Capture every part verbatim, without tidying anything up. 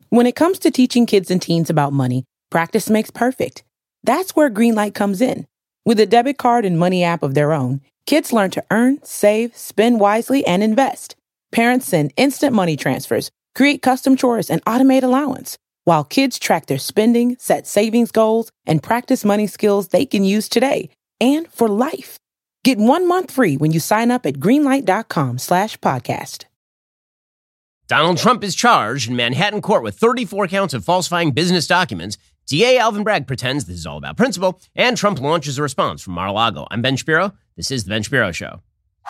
When it comes to teaching kids and teens about money, practice makes perfect. That's where Greenlight comes in. With a debit card and money app of their own, kids learn to earn, save, spend wisely, and invest. Parents send instant money transfers, create custom chores, and automate allowance, while kids track their spending, set savings goals, and practice money skills they can use today and for life. Get one month free when you sign up at greenlight.com slash podcast. Donald Trump is charged in Manhattan court with thirty-four counts of falsifying business documents. D A Alvin Bragg pretends this is all about principle, and Trump launches a response from Mar-a-Lago. I'm Ben Shapiro. This is The Ben Shapiro Show.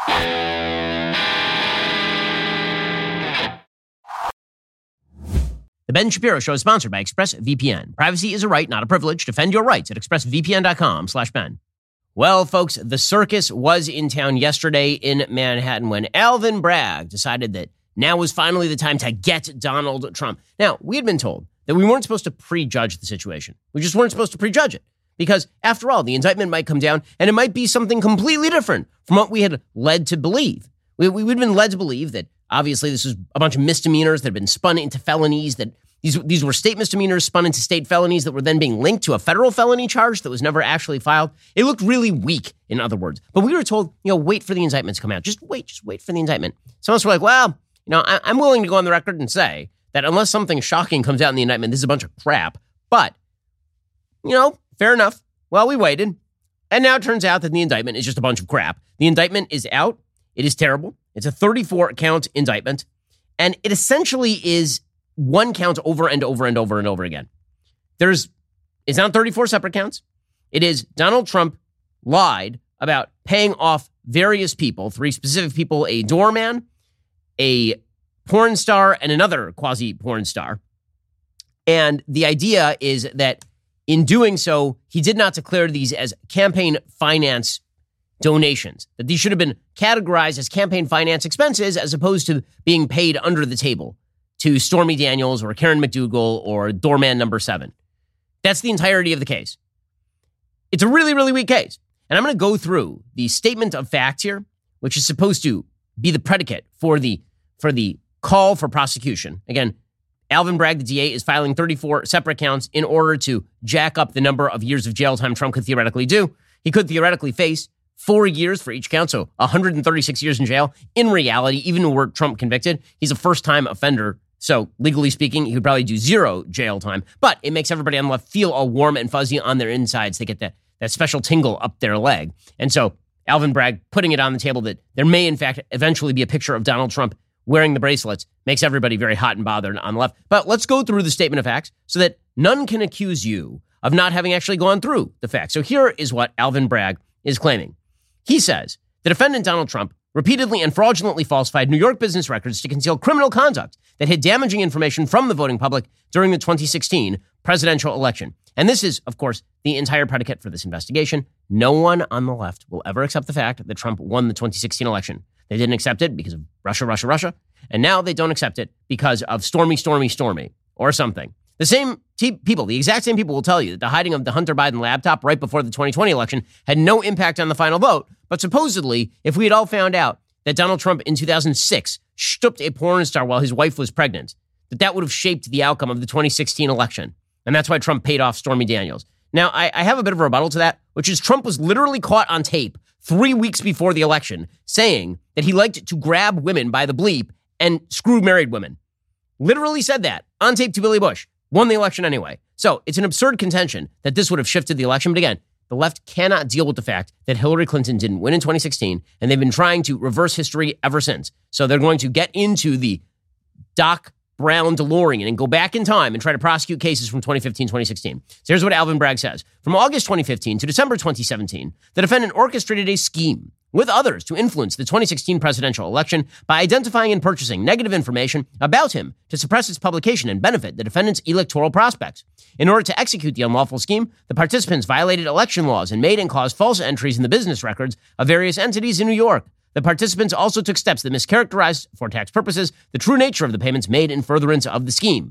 The Ben Shapiro Show is sponsored by ExpressVPN. Privacy is a right, not a privilege. Defend your rights at expressvpn.com slash Ben. Well, folks, the circus was in town yesterday in Manhattan when Alvin Bragg decided that now was finally the time to get Donald Trump. Now, we had been told that we weren't supposed to prejudge the situation. We just weren't supposed to prejudge it. Because, after all, the indictment might come down and it might be something completely different from what we had led to believe. We, we, we'd been led to believe that, obviously, this was a bunch of misdemeanors that had been spun into felonies, that these, these were state misdemeanors spun into state felonies that were then being linked to a federal felony charge that was never actually filed. It looked really weak, in other words. But we were told, you know, wait for the indictment to come out. Just wait, just wait for the indictment. Some of us were like, well, you know, I, I'm willing to go on the record and say that unless something shocking comes out in the indictment, this is a bunch of crap. But, you know, fair enough. Well, we waited. And now it turns out that the indictment is just a bunch of crap. The indictment is out. It is terrible. It's a thirty-four count indictment. And it essentially is one count over and over and over and over again. There's, it's not thirty-four separate counts. It is Donald Trump lied about paying off various people, three specific people, a doorman, a porn star, and another quasi-porn star. And the idea is that in doing so, he did not declare these as campaign finance donations, that these should have been categorized as campaign finance expenses as opposed to being paid under the table to Stormy Daniels or Karen McDougal or doorman number seven. That's the entirety of the case. It's a really, really weak case. And I'm going to go through the statement of facts here, which is supposed to be the predicate for the for the call for prosecution. Again, Alvin Bragg, the D A, is filing thirty-four separate counts in order to jack up the number of years of jail time Trump could theoretically do. He could theoretically face four years for each count, so one hundred thirty-six years in jail. In reality, even were Trump convicted, he's a first-time offender. So legally speaking, he would probably do zero jail time. But it makes everybody on the left feel all warm and fuzzy on their insides. They get that, that special tingle up their leg. And so Alvin Bragg putting it on the table that there may, in fact, eventually be a picture of Donald Trump wearing the bracelets makes everybody very hot and bothered on the left. But let's go through the statement of facts so that none can accuse you of not having actually gone through the facts. So here is what Alvin Bragg is claiming. He says, the defendant Donald Trump repeatedly and fraudulently falsified New York business records to conceal criminal conduct that hid damaging information from the voting public during the twenty sixteen presidential election. And this is, of course, the entire predicate for this investigation. No one on the left will ever accept the fact that Trump won the twenty sixteen election. They didn't accept it because of Russia, Russia, Russia. And now they don't accept it because of Stormy, Stormy, Stormy or something. The same te- people, the exact same people will tell you that the hiding of the Hunter Biden laptop right before the twenty twenty election had no impact on the final vote. But supposedly, if we had all found out that Donald Trump in two thousand six stooped a porn star while his wife was pregnant, that that would have shaped the outcome of the twenty sixteen election. And that's why Trump paid off Stormy Daniels. Now, I, I have a bit of a rebuttal to that, which is Trump was literally caught on tape three weeks before the election saying that he liked to grab women by the bleep and screw married women. Literally said that on tape to Billy Bush. Won the election anyway. So it's an absurd contention that this would have shifted the election. But again, the left cannot deal with the fact that Hillary Clinton didn't win in twenty sixteen, and they've been trying to reverse history ever since. So they're going to get into the Doc Brown DeLorean and go back in time and try to prosecute cases from twenty fifteen, twenty sixteen. So here's what Alvin Bragg says. From August twenty fifteen to December twenty seventeen, the defendant orchestrated a scheme with others to influence the twenty sixteen presidential election by identifying and purchasing negative information about him to suppress its publication and benefit the defendant's electoral prospects. In order to execute the unlawful scheme, the participants violated election laws and made and caused false entries in the business records of various entities in New York. The participants also took steps that mischaracterized, for tax purposes, the true nature of the payments made in furtherance of the scheme.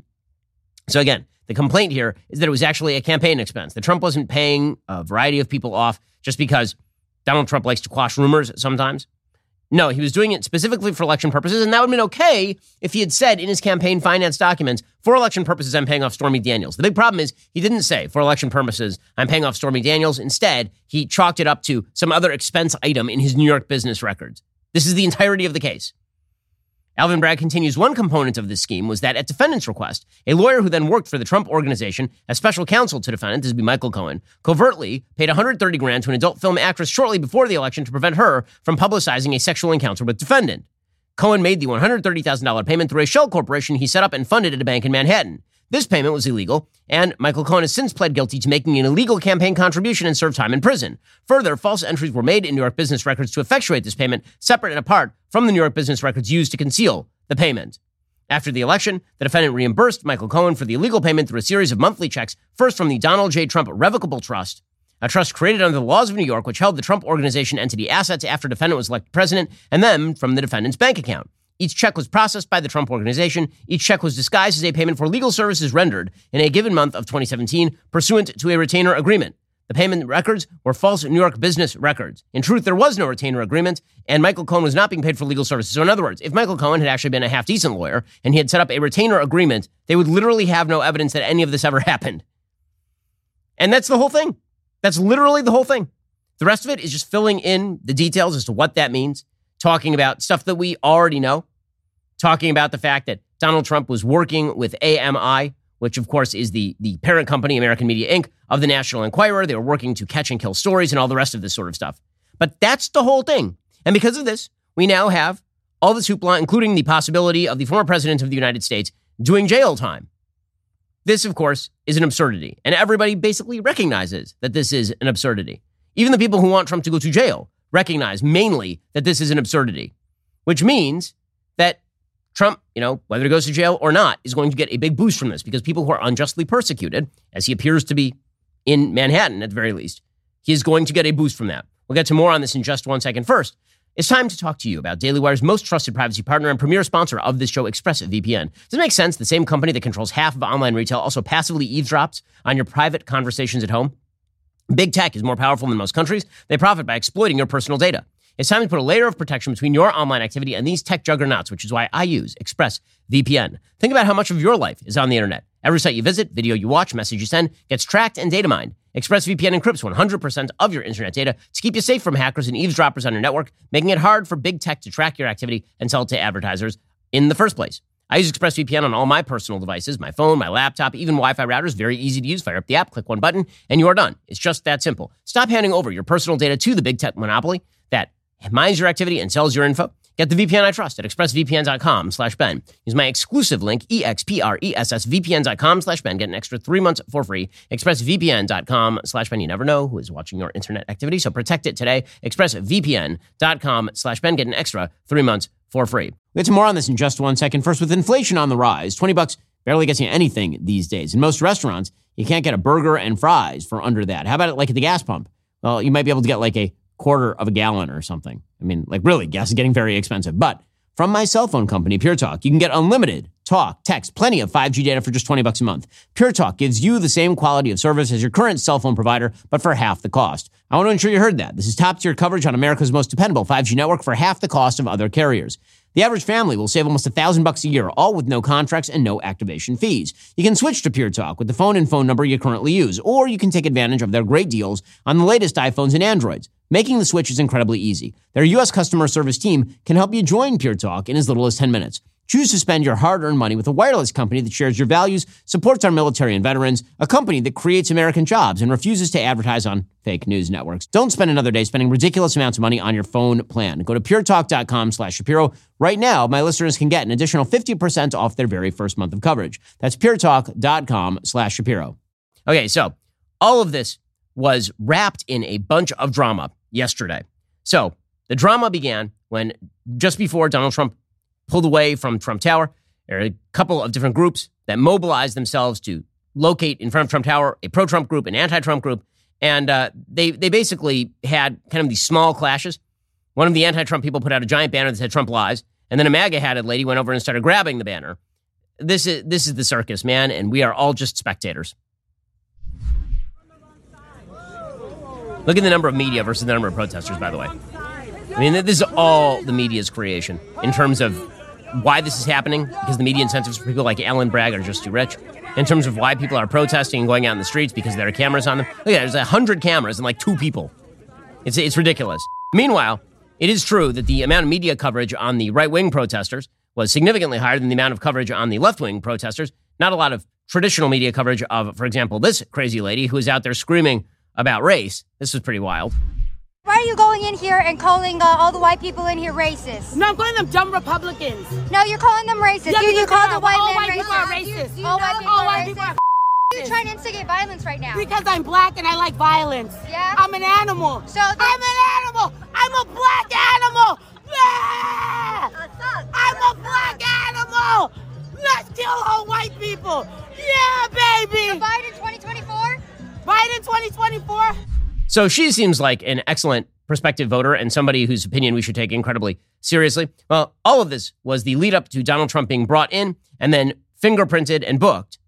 So again, the complaint here is that it was actually a campaign expense, that Trump wasn't paying a variety of people off just because Donald Trump likes to quash rumors sometimes. No, he was doing it specifically for election purposes, and that would have been okay if he had said in his campaign finance documents, for election purposes, I'm paying off Stormy Daniels. The big problem is he didn't say, for election purposes, I'm paying off Stormy Daniels. Instead, he chalked it up to some other expense item in his New York business records. This is the entirety of the case. Alvin Bragg continues, one component of this scheme was that at defendant's request, a lawyer who then worked for the Trump Organization as special counsel to defendant, this would be Michael Cohen, covertly paid one hundred thirty grand to an adult film actress shortly before the election to prevent her from publicizing a sexual encounter with defendant. Cohen made the one hundred thirty thousand dollars payment through a shell corporation he set up and funded at a bank in Manhattan. This payment was illegal, and Michael Cohen has since pled guilty to making an illegal campaign contribution and served time in prison. Further, false entries were made in New York business records to effectuate this payment, separate and apart from the New York business records used to conceal the payment. After the election, the defendant reimbursed Michael Cohen for the illegal payment through a series of monthly checks, first from the Donald J. Trump Revocable Trust, a trust created under the laws of New York, which held the Trump Organization entity assets after defendant was elected president, and then from the defendant's bank account. Each check was processed by the Trump Organization. Each check was disguised as a payment for legal services rendered in a given month of twenty seventeen, pursuant to a retainer agreement. The payment records were false New York business records. In truth, there was no retainer agreement, and Michael Cohen was not being paid for legal services. So in other words, if Michael Cohen had actually been a half-decent lawyer and he had set up a retainer agreement, they would literally have no evidence that any of this ever happened. And that's the whole thing. That's literally the whole thing. The rest of it is just filling in the details as to what that means, talking about stuff that we already know, talking about the fact that Donald Trump was working with A M I, which of course is the, the parent company, American Media Incorporated, of the National Enquirer. They were working to catch and kill stories and all the rest of this sort of stuff. But that's the whole thing. And because of this, we now have all this hoopla, including the possibility of the former president of the United States doing jail time. This, of course, is an absurdity. And everybody basically recognizes that this is an absurdity. Even the people who want Trump to go to jail recognize mainly that this is an absurdity, which means that Trump, you know, whether he goes to jail or not, is going to get a big boost from this because people who are unjustly persecuted, as he appears to be in Manhattan at the very least, he is going to get a boost from that. We'll get to more on this in just one second. First, it's time to talk to you about Daily Wire's most trusted privacy partner and premier sponsor of this show, ExpressVPN. Does it make sense? The same company that controls half of online retail also passively eavesdrops on your private conversations at home? Big tech is more powerful than most countries. They profit by exploiting your personal data. It's time to put a layer of protection between your online activity and these tech juggernauts, which is why I use ExpressVPN. Think about how much of your life is on the internet. Every site you visit, video you watch, message you send gets tracked and data mined. ExpressVPN encrypts one hundred percent of your internet data to keep you safe from hackers and eavesdroppers on your network, making it hard for big tech to track your activity and sell it to advertisers in the first place. I use ExpressVPN on all my personal devices, my phone, my laptop, even Wi-Fi routers. Very easy to use. Fire up the app, click one button, and you are done. It's just that simple. Stop handing over your personal data to the big tech monopoly that mines your activity and sells your info. Get the V P N I trust at expressvpn.com slash Ben. Use my exclusive link, expressvpn.com slash Ben. Get an extra three months for free. expressvpn.com slash Ben. You never know who is watching your internet activity, so protect it today. expressvpn.com slash Ben. Get an extra three months for free. We'll get to more on this in just one second. First, with inflation on the rise, twenty bucks barely gets you anything these days. In most restaurants, you can't get a burger and fries for under that. How about it like at the gas pump? Well, you might be able to get like a quarter of a gallon or something. I mean, like really, gas is getting very expensive. But from my cell phone company, Pure Talk, you can get unlimited talk, text, plenty of five G data for just twenty bucks a month. Pure Talk gives you the same quality of service as your current cell phone provider, but for half the cost. I want to ensure you heard that. This is top-tier coverage on America's most dependable five G network for half the cost of other carriers. The average family will save almost a thousand bucks a year, all with no contracts and no activation fees. You can switch to Pure Talk with the phone and phone number you currently use, or you can take advantage of their great deals on the latest iPhones and Androids. Making the switch is incredibly easy. Their U S customer service team can help you join Pure Talk in as little as ten minutes. Choose to spend your hard-earned money with a wireless company that shares your values, supports our military and veterans, a company that creates American jobs, and refuses to advertise on fake news networks. Don't spend another day spending ridiculous amounts of money on your phone plan. Go to puretalk.com slash Shapiro. Right now, my listeners can get an additional fifty percent off their very first month of coverage. That's puretalk.com slash Shapiro. Okay, so all of this was wrapped in a bunch of drama yesterday. So the drama began when just before Donald Trump pulled away from Trump Tower, there are a couple of different groups that mobilized themselves to locate in front of Trump Tower, a pro-Trump group, an anti-Trump group, and uh, they they basically had kind of these small clashes. One of the anti-Trump people put out a giant banner that said Trump lies, and then a MAGA-hatted lady went over and started grabbing the banner. This is this is the circus, man, and we are all just spectators. Look at the number of media versus the number of protesters, by the way. I mean, this is all the media's creation in terms of why this is happening, because the media incentives for people like Alvin Bragg are just too rich. In terms of why people are protesting and going out in the streets because there are cameras on them. Look at that, there's a hundred cameras and like two people. It's it's ridiculous. Meanwhile, it is true that the amount of media coverage on the right-wing protesters was significantly higher than the amount of coverage on the left-wing protesters. Not a lot of traditional media coverage of, for example, this crazy lady who is out there screaming about race. This was pretty wild. Why are you going in here and calling uh, all the white people in here racist? No, I'm calling them dumb Republicans. No, you're calling them racist. Yeah, you you call the white all men white racist. People are racist. Do you, do you all white people all are white racist? people are You're trying to instigate violence right now. Because I'm black and I like violence. Yeah? I'm an animal. So I'm an animal. I'm a black animal. Yeah! I'm a black animal. Let's kill all white people. Yeah, baby. So Biden twenty twenty-four? Biden twenty twenty-four? So she seems like an excellent prospective voter and somebody whose opinion we should take incredibly seriously. Well, all of this was the lead up to Donald Trump being brought in and then fingerprinted and booked.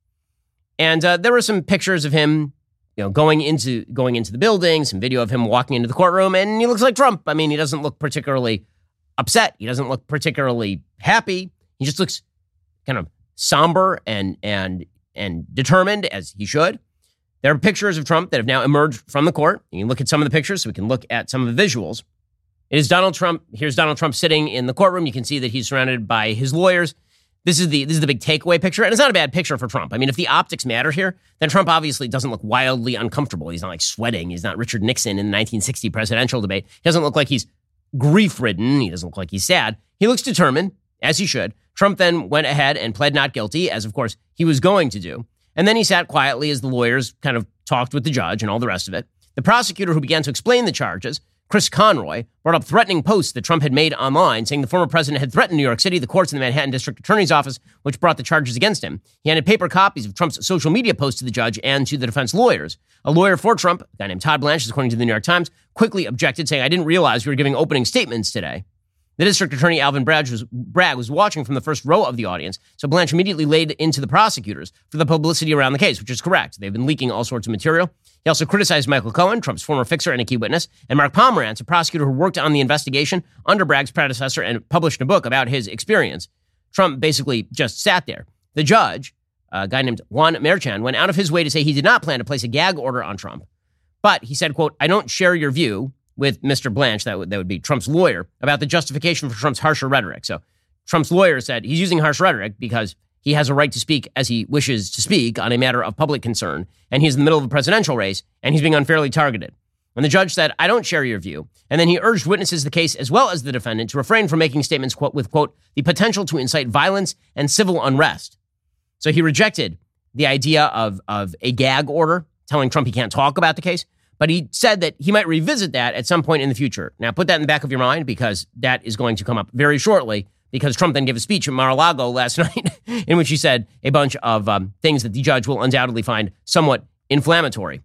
And uh, there were some pictures of him, you know, going into going into the building, some video of him walking into the courtroom, and he looks like Trump. I mean, he doesn't look particularly upset. He doesn't look particularly happy. He just looks kind of somber and and and determined, as he should. There are pictures of Trump that have now emerged from the court. You can look at some of the pictures so we can look at some of the visuals. It is Donald Trump. Here's Donald Trump sitting in the courtroom. You can see that he's surrounded by his lawyers. This is the this is the big takeaway picture. And it's not a bad picture for Trump. I mean, if the optics matter here, then Trump obviously doesn't look wildly uncomfortable. He's not like sweating. He's not Richard Nixon in the nineteen sixty presidential debate. He doesn't look like he's grief-ridden. He doesn't look like he's sad. He looks determined, as he should. Trump then went ahead and pled not guilty, as of course he was going to do. And then he sat quietly as the lawyers kind of talked with the judge and all the rest of it. The prosecutor who began to explain the charges, Chris Conroy, brought up threatening posts that Trump had made online, saying the former president had threatened New York City, the courts, and the Manhattan District Attorney's Office, which brought the charges against him. He handed paper copies of Trump's social media posts to the judge and to the defense lawyers. A lawyer for Trump, a guy named Todd Blanche, according to the New York Times, quickly objected, saying, "I didn't realize we were giving opening statements today." The district attorney, Alvin Bragg, was, Bragg, was watching from the first row of the audience, so Blanche immediately laid into the prosecutors for the publicity around the case, which is correct. They've been leaking all sorts of material. He also criticized Michael Cohen, Trump's former fixer and a key witness, and Mark Pomerantz, a prosecutor who worked on the investigation under Bragg's predecessor and published a book about his experience. Trump basically just sat there. The judge, a guy named Juan Merchan, went out of his way to say he did not plan to place a gag order on Trump. But he said, quote, "I don't share your view," with Mister Blanche, that would, that would be Trump's lawyer, about the justification for Trump's harsher rhetoric. So Trump's lawyer said he's using harsh rhetoric because he has a right to speak as he wishes to speak on a matter of public concern, and he's in the middle of a presidential race, and he's being unfairly targeted. And the judge said, "I don't share your view." And then he urged witnesses of the case, as well as the defendant, to refrain from making statements quote, with, quote, "the potential to incite violence and civil unrest." So he rejected the idea of, of a gag order, telling Trump he can't talk about the case. But he said that he might revisit that at some point in the future. Now, put that in the back of your mind, because that is going to come up very shortly, because Trump then gave a speech at Mar-a-Lago last night in which he said a bunch of um, things that the judge will undoubtedly find somewhat inflammatory.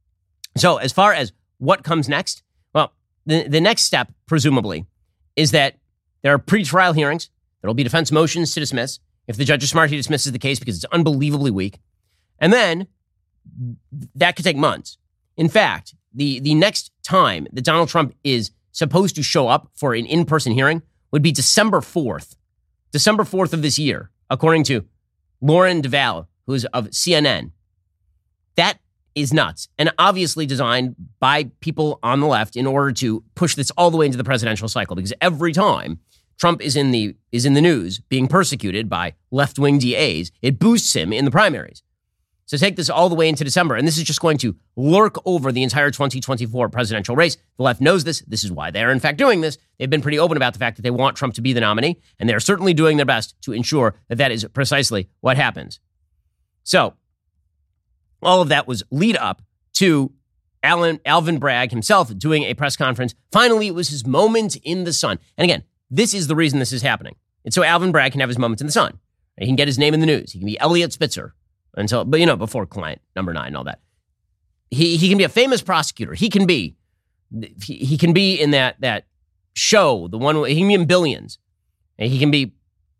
So as far as what comes next, well, the, the next step, presumably, is that there are pretrial hearings. There will be defense motions to dismiss. If the judge is smart, he dismisses the case because it's unbelievably weak. And then that could take months. In fact, the, the next time that Donald Trump is supposed to show up for an in-person hearing would be December fourth. December fourth of this year, according to Lauren Duval, who is of C N N. That is nuts, and obviously designed by people on the left in order to push this all the way into the presidential cycle, because every time Trump is in the is in the news being persecuted by left-wing D As, it boosts him in the primaries. So take this all the way into December, and this is just going to lurk over the entire twenty twenty-four presidential race. The left knows this. This is why they're, in fact, doing this. They've been pretty open about the fact that they want Trump to be the nominee, and they're certainly doing their best to ensure that that is precisely what happens. So all of that was lead up to Alan, Alvin Bragg himself doing a press conference. Finally, it was his moment in the sun. And again, this is the reason this is happening. It's so Alvin Bragg can have his moment in the sun. He can get his name in the news. He can be Eliot Spitzer. Until, but you know, before client number nine and all that, he he can be a famous prosecutor. He can be, he, he can be in that that show, the one he can be in Billions, and he can be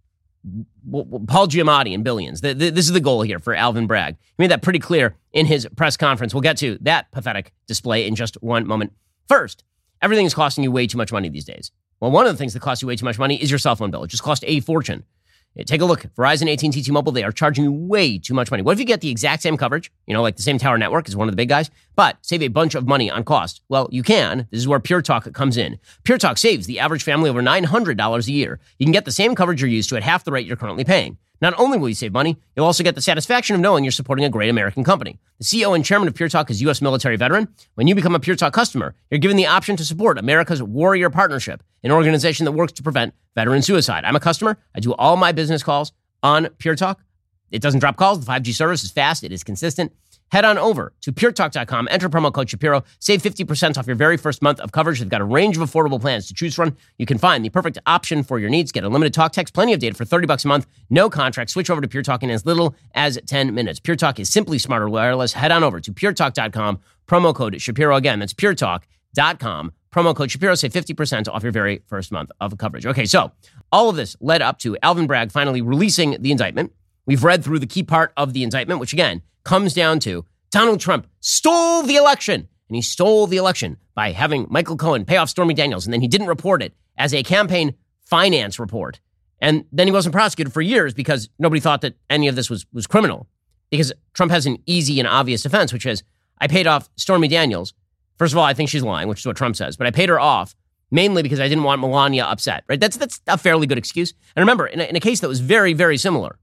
Paul Giamatti in Billions. The, the, this is the goal here for Alvin Bragg. He made that pretty clear in his press conference. We'll get to that pathetic display in just one moment. First, Everything is costing you way too much money these days. Well, one of the things that costs you way too much money is your cell phone bill. It just costs a fortune. Take a look. Verizon, A T and T, T-Mobile, they are charging you way too much money. What if you get the exact same coverage, you know, like the same tower network as one of the big guys, but save a bunch of money on cost? Well, you can. This is where Pure Talk comes in. Pure Talk saves the average family over nine hundred dollars a year. You can get the same coverage you're used to at half the rate you're currently paying. Not only will you save money, you'll also get the satisfaction of knowing you're supporting a great American company. The C E O and chairman of Pure Talk is U S military veteran. When you become a Pure Talk customer, you're given the option to support America's Warrior Partnership, an organization that works to prevent veteran suicide. I'm a customer. I do all my business calls on Pure Talk. It doesn't drop calls. The five G service is fast. It is consistent. Head on over to pure talk dot com. Enter promo code Shapiro. Save fifty percent off your very first month of coverage. They've got a range of affordable plans to choose from. You can find the perfect option for your needs. Get unlimited talk, text, plenty of data for thirty bucks a month. No contract. Switch over to Pure Talk in as little as ten minutes. Pure Talk is simply smarter wireless. Head on over to pure talk dot com. Promo code Shapiro. Again, that's pure talk dot com. Promo code Shapiro. Save fifty percent off your very first month of coverage. Okay, so all of this led up to Alvin Bragg finally releasing the indictment. We've read through the key part of the indictment, which again comes down to Donald Trump stole the election, and he stole the election by having Michael Cohen pay off Stormy Daniels, and then he didn't report it as a campaign finance report. And then he wasn't prosecuted for years because nobody thought that any of this was, was criminal, because Trump has an easy and obvious defense, which is, I paid off Stormy Daniels. First of all, I think she's lying, which is what Trump says, but I paid her off mainly because I didn't want Melania upset, right? That's that's a fairly good excuse. And remember, in a, in a case that was very, very similar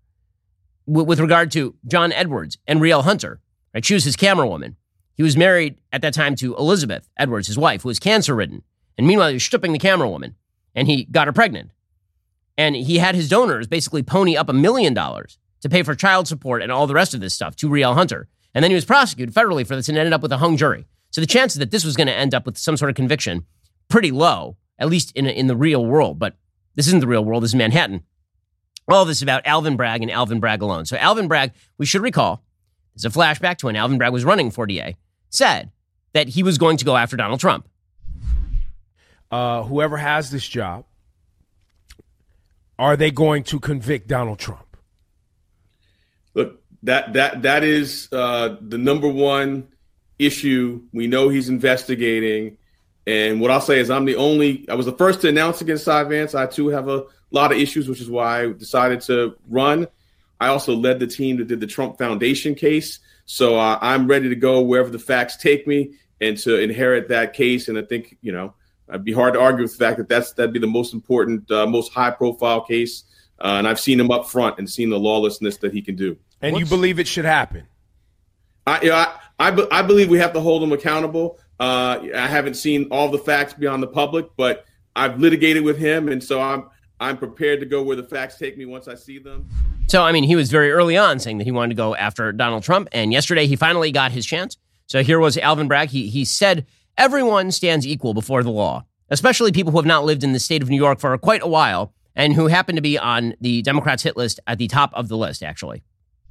w- with regard to John Edwards and Rielle Hunter, right? She was his camera woman. He was married at that time to Elizabeth Edwards, his wife, who was cancer-ridden. And meanwhile, he was stripping the camera woman, and he got her pregnant. And he had his donors basically pony up a million dollars to pay for child support and all the rest of this stuff to Rielle Hunter. And then he was prosecuted federally for this and ended up with a hung jury. So the chances that this was going to end up with some sort of conviction, pretty low, at least in, in the real world. But this isn't the real world. This is Manhattan. All of this is about Alvin Bragg and Alvin Bragg alone. So Alvin Bragg, we should recall, it's a flashback to when Alvin Bragg was running for D A, said that he was going to go after Donald Trump. Uh, whoever has this job, are they going to convict Donald Trump? Look, that that that is uh, the number one issue. We know he's investigating. And what I'll say is I'm the only, I was the first to announce against Cy Vance. I too have a lot of issues, which is why I decided to run. I also led the team that did the Trump Foundation case. So uh, I'm ready to go wherever the facts take me and to inherit that case. And I think, you know, it'd be hard to argue with the fact that that's, that'd be the most important, uh, most high profile case. Uh, and I've seen him up front and seen the lawlessness that he can do. And What's, you believe it should happen? I, you know, I, I, be, I believe we have to hold him accountable. Uh, I haven't seen all the facts beyond the public, but I've litigated with him. And so I'm, I'm prepared to go where the facts take me once I see them. So, I mean, he was very early on saying that he wanted to go after Donald Trump. And yesterday he finally got his chance. So here was Alvin Bragg. He, he said, everyone stands equal before the law, especially people who have not lived in the state of New York for quite a while and who happen to be on the Democrats' hit list at the top of the list, actually.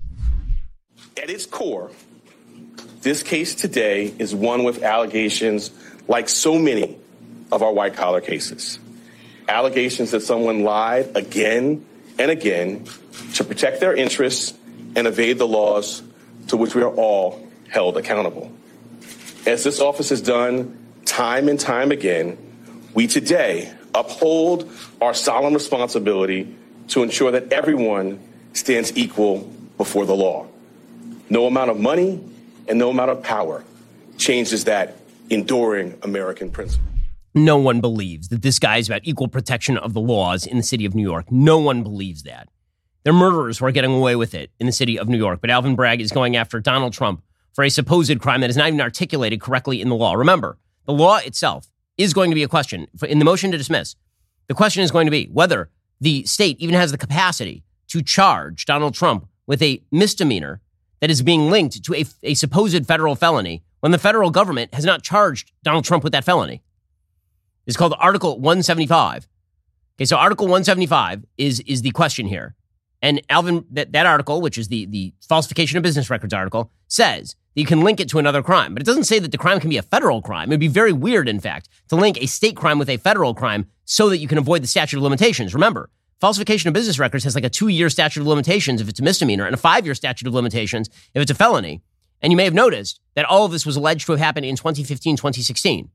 At its core, this case today is one with allegations like so many of our white-collar cases. Allegations that someone lied again and again to protect their interests and evade the laws to which we are all held accountable. As this office has done time and time again, we today uphold our solemn responsibility to ensure that everyone stands equal before the law. No amount of money and no amount of power changes that enduring American principle. No one believes that this guy is about equal protection of the laws in the city of New York. No one believes that. They're murderers who are getting away with it in the city of New York. But Alvin Bragg is going after Donald Trump for a supposed crime that is not even articulated correctly in the law. Remember, the law itself is going to be a question. In the motion to dismiss, the question is going to be whether the state even has the capacity to charge Donald Trump with a misdemeanor that is being linked to a, a supposed federal felony when the federal government has not charged Donald Trump with that felony. It's called Article one seventy-five. Okay, so Article one seventy-five is, is the question here. And Alvin, that, that article, which is the, the falsification of business records article, says that you can link it to another crime. But it doesn't say that the crime can be a federal crime. It would be very weird, in fact, to link a state crime with a federal crime so that you can avoid the statute of limitations. Remember, falsification of business records has like a two-year statute of limitations if it's a misdemeanor and a five-year statute of limitations if it's a felony. And you may have noticed that all of this was alleged to have happened in twenty fifteen, twenty sixteen.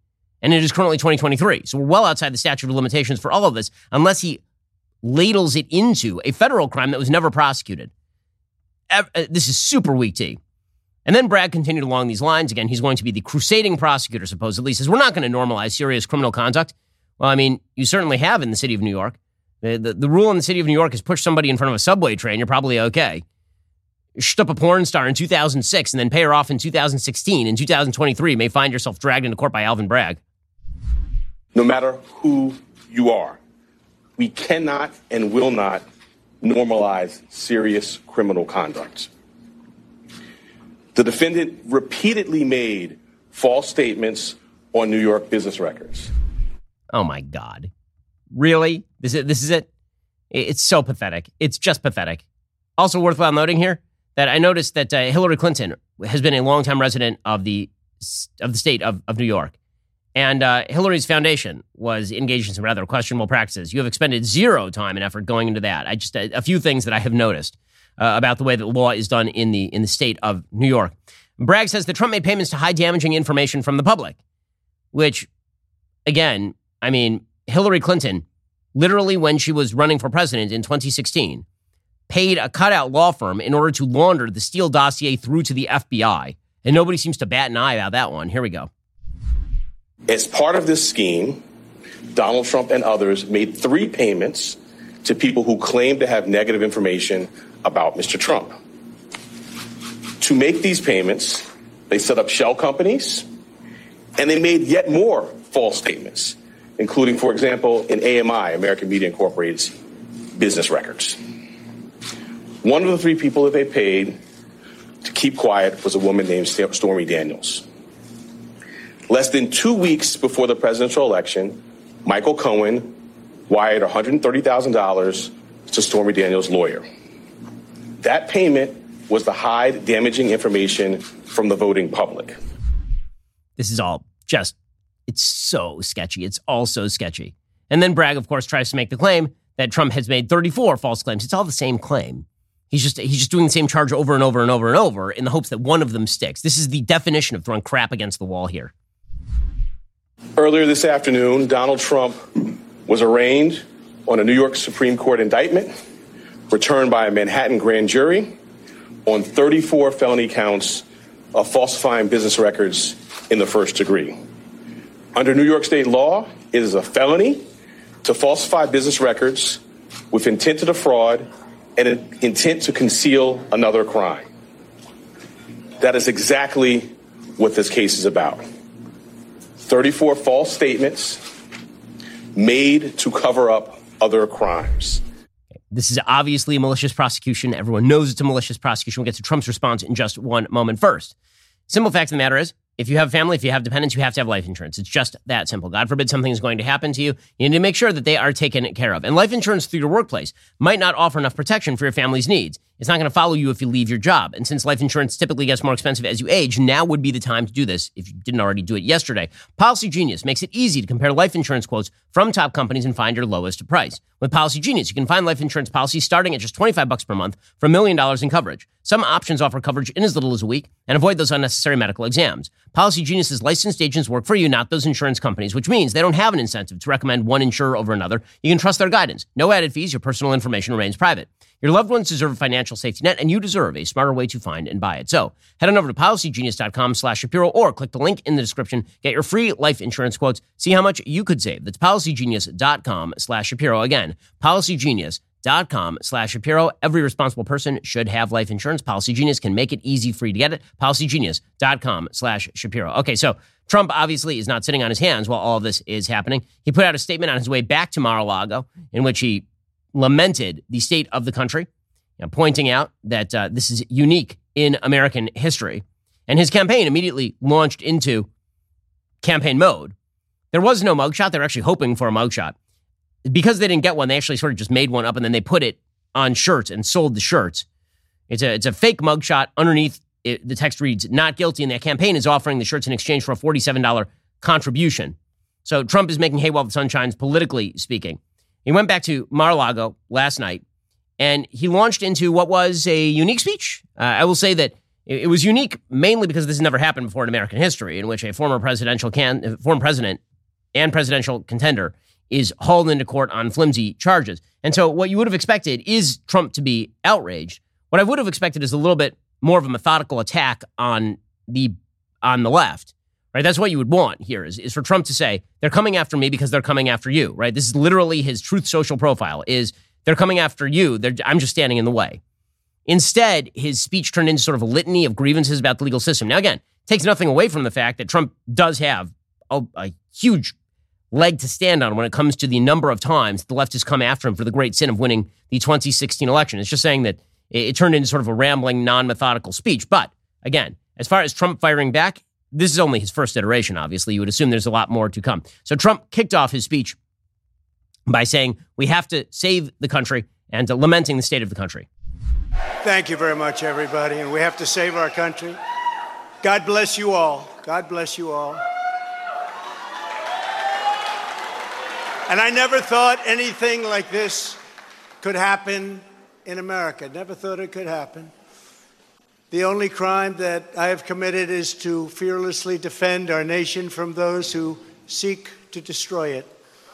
And it is currently twenty twenty-three. So we're well outside the statute of limitations for all of this, unless he ladles it into a federal crime that was never prosecuted. This is super weak tea. And then Bragg continued along these lines. Again, he's going to be the crusading prosecutor, supposedly. He says, we're not going to normalize serious criminal conduct. Well, I mean, you certainly have in the city of New York. The, the, the rule in the city of New York is push somebody in front of a subway train, you're probably okay. Shoot up a porn star in two thousand six and then pay her off in two thousand sixteen. In two thousand twenty-three, you may find yourself dragged into court by Alvin Bragg. No matter who you are, we cannot and will not normalize serious criminal conduct. The defendant repeatedly made false statements on New York business records. Oh, my God. Really? This is, this is it? It's so pathetic. It's just pathetic. Also worthwhile noting here that I noticed that uh, Hillary Clinton has been a longtime resident of the of the state of, of New York. And uh, Hillary's foundation was engaged in some rather questionable practices. You have expended zero time and effort going into that. I just, a, a few things that I have noticed uh, about the way that law is done in the in the state of New York. Bragg says that Trump made payments to hide damaging information from the public, which, again, I mean, Hillary Clinton, literally when she was running for president in twenty sixteen, paid a cutout law firm in order to launder the Steele dossier through to the F B I. And nobody seems to bat an eye about that one. Here we go. As part of this scheme, Donald Trump and others made three payments to people who claimed to have negative information about Mister Trump. To make these payments, they set up shell companies, and they made yet more false statements, including, for example, in A M I, American Media Incorporated's business records. One of the three people that they paid to keep quiet was a woman named Stormy Daniels. Less than two weeks before the presidential election, Michael Cohen wired one hundred thirty thousand dollars to Stormy Daniels' lawyer. That payment was to hide damaging information from the voting public. This is all just, it's so sketchy. It's all so sketchy. And then Bragg, of course, tries to make the claim that Trump has made thirty-four false claims. It's all the same claim. He's just he's just doing the same charge over and over and over and over in the hopes that one of them sticks. This is the definition of throwing crap against the wall here. Earlier this afternoon, Donald Trump was arraigned on a New York Supreme Court indictment returned by a Manhattan grand jury on thirty-four felony counts of falsifying business records in the first degree. Under New York state law, it is a felony to falsify business records with intent to defraud and an intent to conceal another crime. That is exactly what this case is about. thirty-four false statements made to cover up other crimes. This is obviously a malicious prosecution. Everyone knows it's a malicious prosecution. We'll get to Trump's response in just one moment. First, simple fact of the matter is, if you have a family, if you have dependents, you have to have life insurance. It's just that simple. God forbid something is going to happen to you. You need to make sure that they are taken care of. And life insurance through your workplace might not offer enough protection for your family's needs. It's not going to follow you if you leave your job. And since life insurance typically gets more expensive as you age, now would be the time to do this if you didn't already do it yesterday. Policy Genius makes it easy to compare life insurance quotes from top companies and find your lowest price. With Policy Genius, you can find life insurance policies starting at just twenty-five bucks per month for a million dollars in coverage. Some options offer coverage in as little as a week and avoid those unnecessary medical exams. Policy Genius's licensed agents work for you, not those insurance companies, which means they don't have an incentive to recommend one insurer over another. You can trust their guidance. No added fees. Your personal information remains private. Your loved ones deserve a financial safety net, and you deserve a smarter way to find and buy it. So head on over to policygenius.com slash Shapiro or click the link in the description. Get your free life insurance quotes. See how much you could save. That's policygenius.com slash Shapiro. Again, policygenius.com slash Shapiro. Every responsible person should have life insurance. Policy Genius can make it easy for you to get it. policygenius.com slash Shapiro. Okay, so Trump obviously is not sitting on his hands while all of this is happening. He put out a statement on his way back to Mar-a-Lago in which he lamented the state of the country, you know, pointing out that uh, this is unique in American history. And his campaign immediately launched into campaign mode. There was no mugshot. They were actually hoping for a mugshot. Because they didn't get one, they actually sort of just made one up and then they put it on shirts and sold the shirts. It's a, it's a fake mugshot. Underneath it, the text reads, "Not guilty," and their campaign is offering the shirts in exchange for a forty-seven dollars contribution. So Trump is making hay while the sun shines, politically speaking. He went back to Mar-a-Lago last night, and he launched into what was a unique speech. Uh, I will say that it, it was unique mainly because this has never happened before in American history, in which a former presidential can, former president and presidential contender, is hauled into court on flimsy charges. And so what you would have expected is Trump to be outraged. What I would have expected is a little bit more of a methodical attack on the on the left, right? That's what you would want here is, is for Trump to say, they're coming after me because they're coming after you, right? This is literally his Truth Social profile is they're coming after you. They're, I'm just standing in the way. Instead, his speech turned into sort of a litany of grievances about the legal system. Now, again, takes nothing away from the fact that Trump does have a, a huge leg to stand on when it comes to the number of times the left has come after him for the great sin of winning the twenty sixteen election. It's just saying that it, it turned into sort of a rambling, non-methodical speech. But again, as far as Trump firing back, this is only his first iteration, obviously. You would assume there's a lot more to come. So Trump kicked off his speech by saying, we have to save the country and uh, lamenting the state of the country. Thank you very much, everybody. And we have to save our country. God bless you all. God bless you all. And I never thought anything like this could happen in America. Never thought it could happen. The only crime that I have committed is to fearlessly defend our nation from those who seek to destroy it.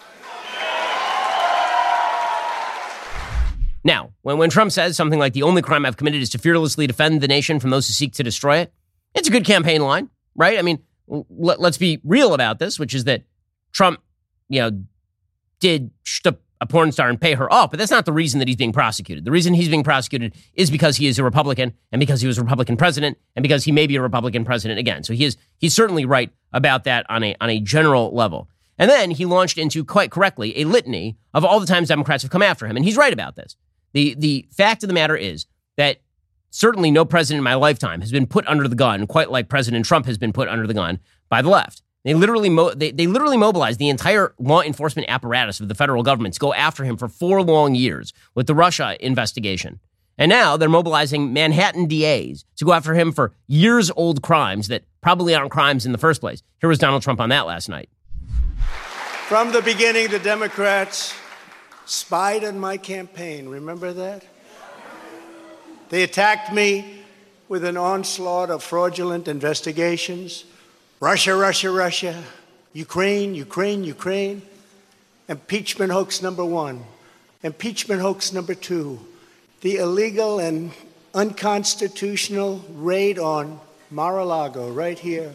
Now, when, when Trump says something like the only crime I've committed is to fearlessly defend the nation from those who seek to destroy it, it's a good campaign line, right? I mean, l- let's be real about this, which is that Trump, you know, did shtup a porn star and pay her off, but that's not the reason that he's being prosecuted. The reason he's being prosecuted is because he is a Republican and because he was a Republican president and because he may be a Republican president again. So he is he's certainly right about that on a on a general level. And then he launched into, quite correctly, a litany of all the times Democrats have come after him. And he's right about this. The the fact of the matter is that certainly no president in my lifetime has been put under the gun, quite like President Trump has been put under the gun by the left. They literally mo- they, they literally mobilized the entire law enforcement apparatus of the federal government to go after him for four long years with the Russia investigation. And now they're mobilizing Manhattan D As to go after him for years-old crimes that probably aren't crimes in the first place. Here was Donald Trump on that last night. From the beginning, the Democrats spied on my campaign. Remember that? They attacked me with an onslaught of fraudulent investigations. Russia, Russia, Russia. Ukraine, Ukraine, Ukraine. Impeachment hoax number one. Impeachment hoax number two. The illegal and unconstitutional raid on Mar-a-Lago right here.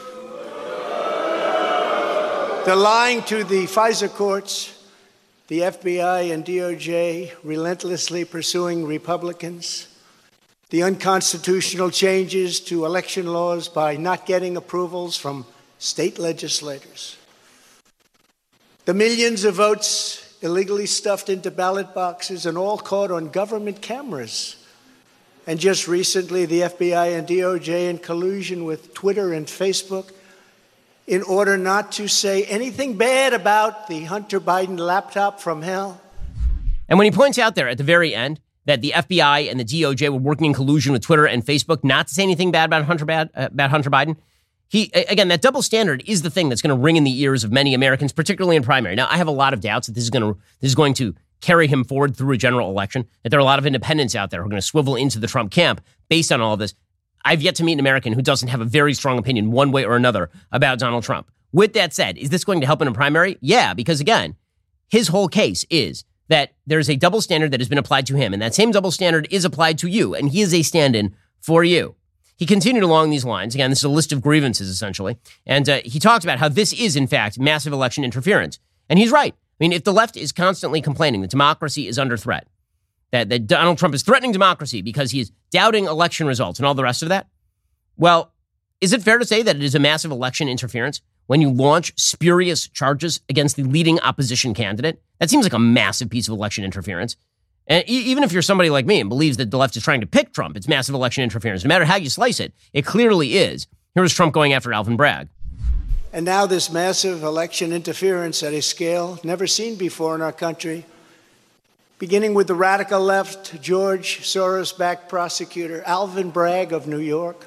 The lying to the FISA courts, the F B I and D O J relentlessly pursuing Republicans, the unconstitutional changes to election laws by not getting approvals from state legislators, the millions of votes illegally stuffed into ballot boxes and all caught on government cameras. And just recently, the F B I and D O J in collusion with Twitter and Facebook in order not to say anything bad about the Hunter Biden laptop from hell. And when he points out there at the very end that the F B I and the D O J were working in collusion with Twitter and Facebook not to say anything bad about Hunter, bad, uh, about Hunter Biden, he, again, that double standard is the thing that's going to ring in the ears of many Americans, particularly in primary. Now, I have a lot of doubts that this is going to this is going to carry him forward through a general election, that there are a lot of independents out there who are going to swivel into the Trump camp based on all of this. I've yet to meet an American who doesn't have a very strong opinion one way or another about Donald Trump. With that said, is this going to help in a primary? Yeah, because again, his whole case is that there's a double standard that has been applied to him, and that same double standard is applied to you, and he is a stand-in for you. He continued along these lines. Again, this is a list of grievances, essentially, and uh, he talked about how this is, in fact, massive election interference. And he's right. I mean, if the left is constantly complaining that democracy is under threat, that, that Donald Trump is threatening democracy because he is doubting election results and all the rest of that, well, is it fair to say that it is a massive election interference when you launch spurious charges against the leading opposition candidate? That seems like a massive piece of election interference. And e- even if you're somebody like me and believes that the left is trying to pick Trump, it's massive election interference. No matter how you slice it, it clearly is. Here was Trump going after Alvin Bragg. And now this massive election interference at a scale never seen before in our country, beginning with the radical left, George Soros-backed prosecutor Alvin Bragg of New York,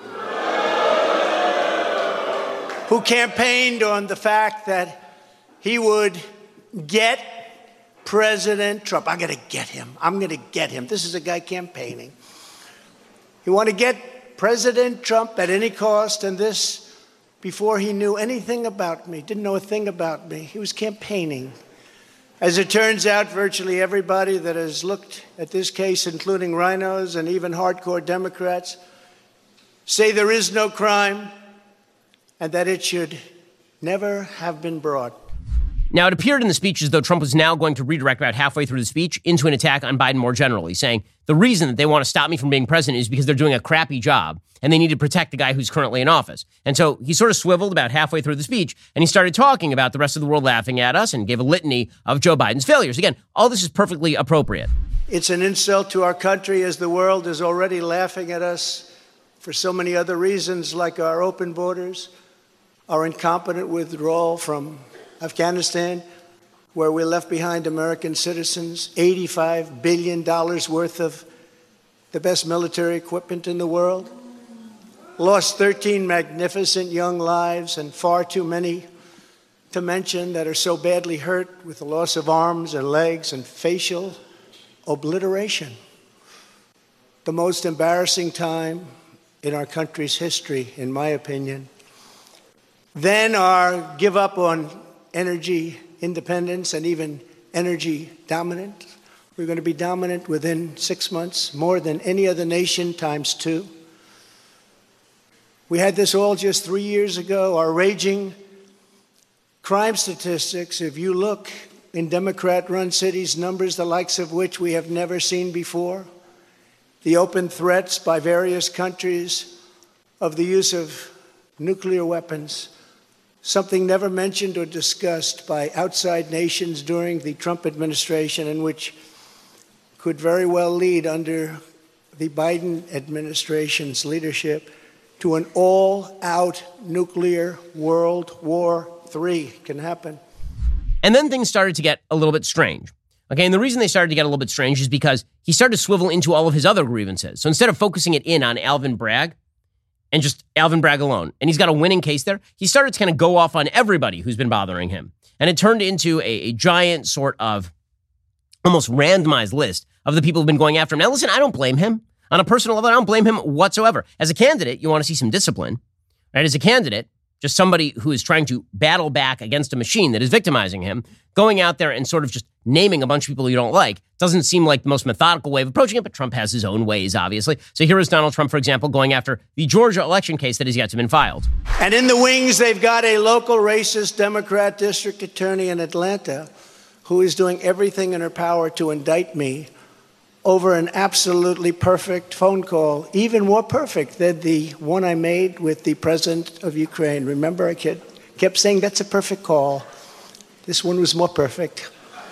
who campaigned on the fact that he would get President Trump. I'm going to get him. I'm going to get him. This is a guy campaigning. He wanted to get President Trump at any cost, and this before he knew anything about me, didn't know a thing about me. He was campaigning. As it turns out, virtually everybody that has looked at this case, including rhinos and even hardcore Democrats, say there is no crime and that it should never have been brought. Now, it appeared in the speech as though Trump was now going to redirect about halfway through the speech into an attack on Biden more generally, saying the reason that they want to stop me from being president is because they're doing a crappy job and they need to protect the guy who's currently in office. And so he sort of swiveled about halfway through the speech and he started talking about the rest of the world laughing at us and gave a litany of Joe Biden's failures. Again, all this is perfectly appropriate. It's an insult to our country as the world is already laughing at us for so many other reasons, like our open borders, our incompetent withdrawal from Afghanistan, where we left behind American citizens, eighty-five billion dollars worth of the best military equipment in the world, lost thirteen magnificent young lives, and far too many to mention that are so badly hurt with the loss of arms and legs and facial obliteration. The most embarrassing time in our country's history, in my opinion. Then our give up on energy independence and even energy dominance. We're going to be dominant within six months, more than any other nation times two. We had this all just three years ago. Our raging crime statistics, if you look in Democrat-run cities, numbers the likes of which we have never seen before. The open threats by various countries of the use of nuclear weapons, something never mentioned or discussed by outside nations during the Trump administration, and which could very well lead under the Biden administration's leadership to an all-out nuclear World War Three can happen. And then things started to get a little bit strange. Okay, and the reason they started to get a little bit strange is because he started to swivel into all of his other grievances. So instead of focusing it in on Alvin Bragg, and just Alvin Bragg alone, and he's got a winning case there, he started to kind of go off on everybody who's been bothering him. And it turned into a, a giant sort of almost randomized list of the people who've been going after him. Now, listen, I don't blame him. On a personal level, I don't blame him whatsoever. As a candidate, you want to see some discipline, right? As a candidate, just somebody who is trying to battle back against a machine that is victimizing him, going out there and sort of just naming a bunch of people you don't like doesn't seem like the most methodical way of approaching it, but Trump has his own ways, obviously. So here is Donald Trump, for example, going after the Georgia election case that has yet to been filed. And in the wings, they've got a local racist Democrat district attorney in Atlanta who is doing everything in her power to indict me over an absolutely perfect phone call, even more perfect than the one I made with the president of Ukraine. Remember, I kept saying, that's a perfect call. This one was more perfect.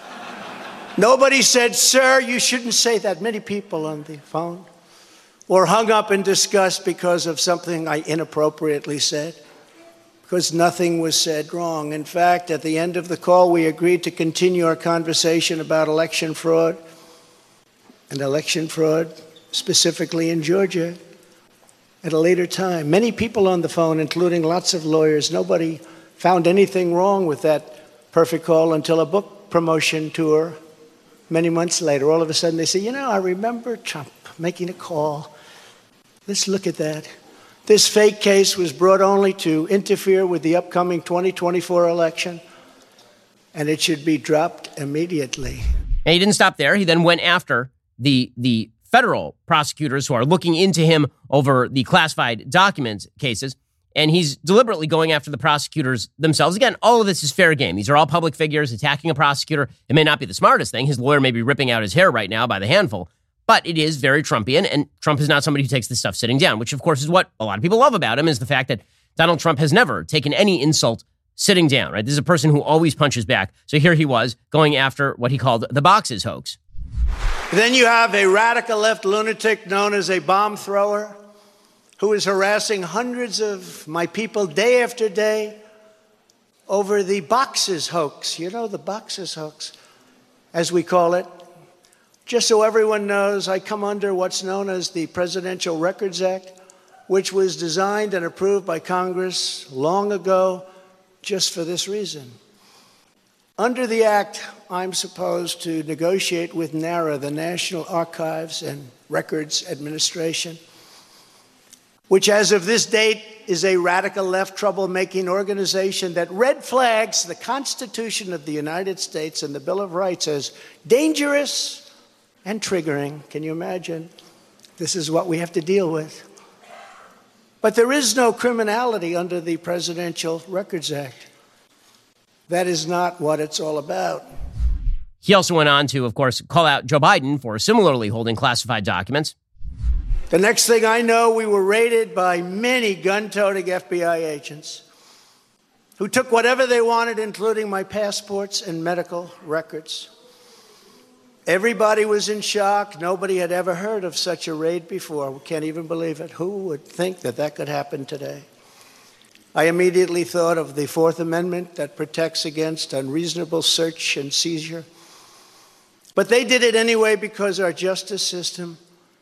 Nobody said, sir, you shouldn't say that. Many people on the phone were hung up in disgust because of something I inappropriately said, because nothing was said wrong. In fact, at the end of the call, we agreed to continue our conversation about election fraud and election fraud, specifically in Georgia, at a later time. Many people on the phone, including lots of lawyers, nobody found anything wrong with that perfect call until a book promotion tour many months later. All of a sudden they say, you know, I remember Trump making a call. Let's look at that. This fake case was brought only to interfere with the upcoming twenty twenty-four election, and it should be dropped immediately. And he didn't stop there. He then went after the the federal prosecutors who are looking into him over the classified documents cases, and he's deliberately going after the prosecutors themselves. Again, all of this is fair game. These are all public figures attacking a prosecutor. It may not be the smartest thing. His lawyer may be ripping out his hair right now by the handful, but it is very Trumpian, and Trump is not somebody who takes this stuff sitting down, which, of course, is what a lot of people love about him, is the fact that Donald Trump has never taken any insult sitting down, right? This is a person who always punches back. So here he was going after what he called the boxes hoax. Then you have a radical left lunatic known as a bomb thrower who is harassing hundreds of my people day after day over the boxes hoax. You know, the boxes hoax, as we call it. Just so everyone knows, I come under what's known as the Presidential Records Act, which was designed and approved by Congress long ago just for this reason. Under the act, I'm supposed to negotiate with NARA, the National Archives and Records Administration, which as of this date is a radical left troublemaking organization that red flags the Constitution of the United States and the Bill of Rights as dangerous and triggering. Can you imagine? This is what we have to deal with. But there is no criminality under the Presidential Records Act. That is not what it's all about. He also went on to, of course, call out Joe Biden for similarly holding classified documents. The next thing I know, we were raided by many gun-toting F B I agents who took whatever they wanted, including my passports and medical records. Everybody was in shock. Nobody had ever heard of such a raid before. We can't even believe it. Who would think that that could happen today? I immediately thought of the Fourth Amendment that protects against unreasonable search and seizure. But they did it anyway because our justice system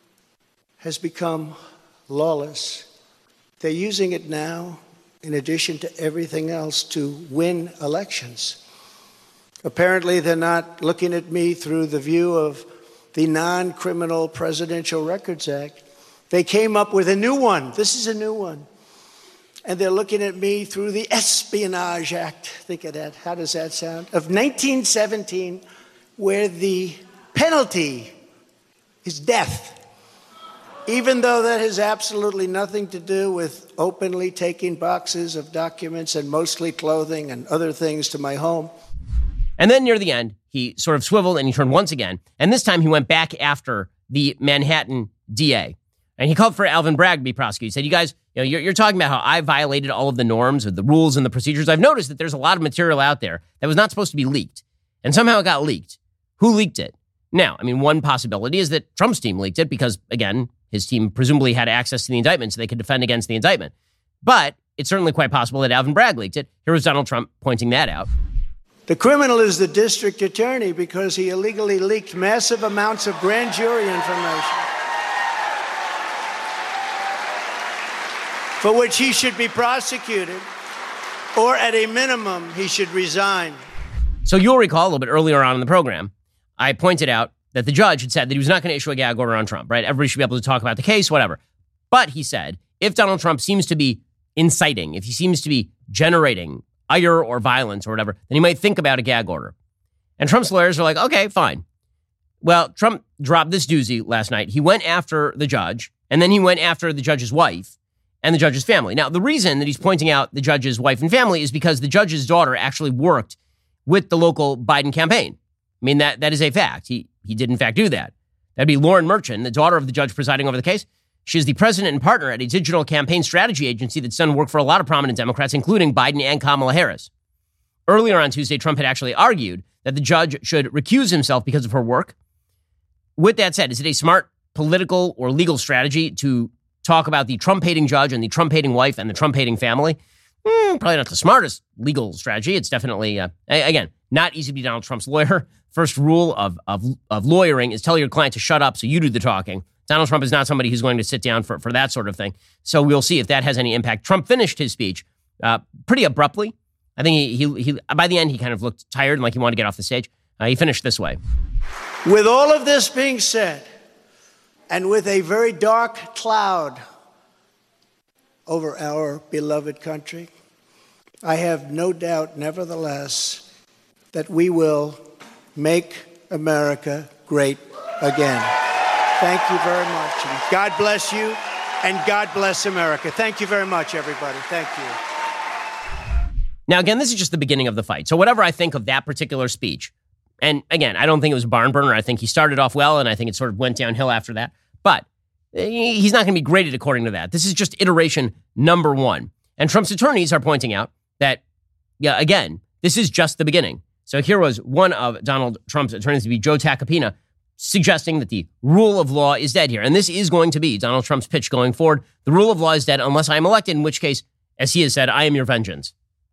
has become lawless. They're using it now, in addition to everything else, to win elections. Apparently, they're not looking at me through the view of the non-criminal Presidential Records Act. They came up with a new one. This is a new one. And they're looking at me through the Espionage Act. Think of that. How does that sound? Of nineteen seventeen, where the penalty is death. Even though that has absolutely nothing to do with openly taking boxes of documents and mostly clothing and other things to my home. And then near the end, he sort of swiveled and he turned once again. And this time he went back after the Manhattan D A. And he called for Alvin Bragg to be prosecuted. He said, you guys, you know, you're, you're talking about how I violated all of the norms or the rules and the procedures. I've noticed that there's a lot of material out there that was not supposed to be leaked. And somehow it got leaked. Who leaked it? Now, I mean, one possibility is that Trump's team leaked it because, again, his team presumably had access to the indictment so they could defend against the indictment. But it's certainly quite possible that Alvin Bragg leaked it. Here was Donald Trump pointing that out. The criminal is the district attorney because he illegally leaked massive amounts of grand jury information for which he should be prosecuted, or at a minimum, he should resign. So you'll recall a little bit earlier on in the program, I pointed out that the judge had said that he was not going to issue a gag order on Trump, right? Everybody should be able to talk about the case, whatever. But he said, if Donald Trump seems to be inciting, if he seems to be generating ire or violence or whatever, then he might think about a gag order. And Trump's lawyers are like, okay, fine. Well, Trump dropped this doozy last night. He went after the judge, and then he went after the judge's wife and the judge's family. Now, the reason that he's pointing out the judge's wife and family is because the judge's daughter actually worked with the local Biden campaign. I mean, that that is a fact. He he did, in fact, do that. That'd be Lauren Merchant, the daughter of the judge presiding over the case. She is the president and partner at a digital campaign strategy agency that's done work for a lot of prominent Democrats, including Biden and Kamala Harris. Earlier on Tuesday, Trump had actually argued that the judge should recuse himself because of her work. With that said, is it a smart political or legal strategy to talk about the Trump-hating judge and the Trump-hating wife and the Trump-hating family? Mm, probably not the smartest legal strategy. It's definitely, uh, again, not easy to be Donald Trump's lawyer. First rule of, of, of lawyering is tell your client to shut up so you do the talking. Donald Trump is not somebody who's going to sit down for, for that sort of thing. So we'll see if that has any impact. Trump finished his speech uh, pretty abruptly. I think he, he, he, by the end, he kind of looked tired and like he wanted to get off the stage. Uh, he finished this way. With all of this being said, and with a very dark cloud over our beloved country, I have no doubt, nevertheless, that we will make America great again. Thank you very much. And God bless you, and God bless America. Thank you very much, everybody. Thank you. Now, again, this is just the beginning of the fight. So whatever I think of that particular speech, and again, I don't think it was a barn burner. I think he started off well, and I think it sort of went downhill after that. But he's not going to be graded according to that. This is just iteration number one. And Trump's attorneys are pointing out that, yeah, again, this is just the beginning. So here was one of Donald Trump's attorneys, to be Joe Tacopina, suggesting that the rule of law is dead here. And this is going to be Donald Trump's pitch going forward. The rule of law is dead unless I am elected, in which case, as he has said, I am your vengeance.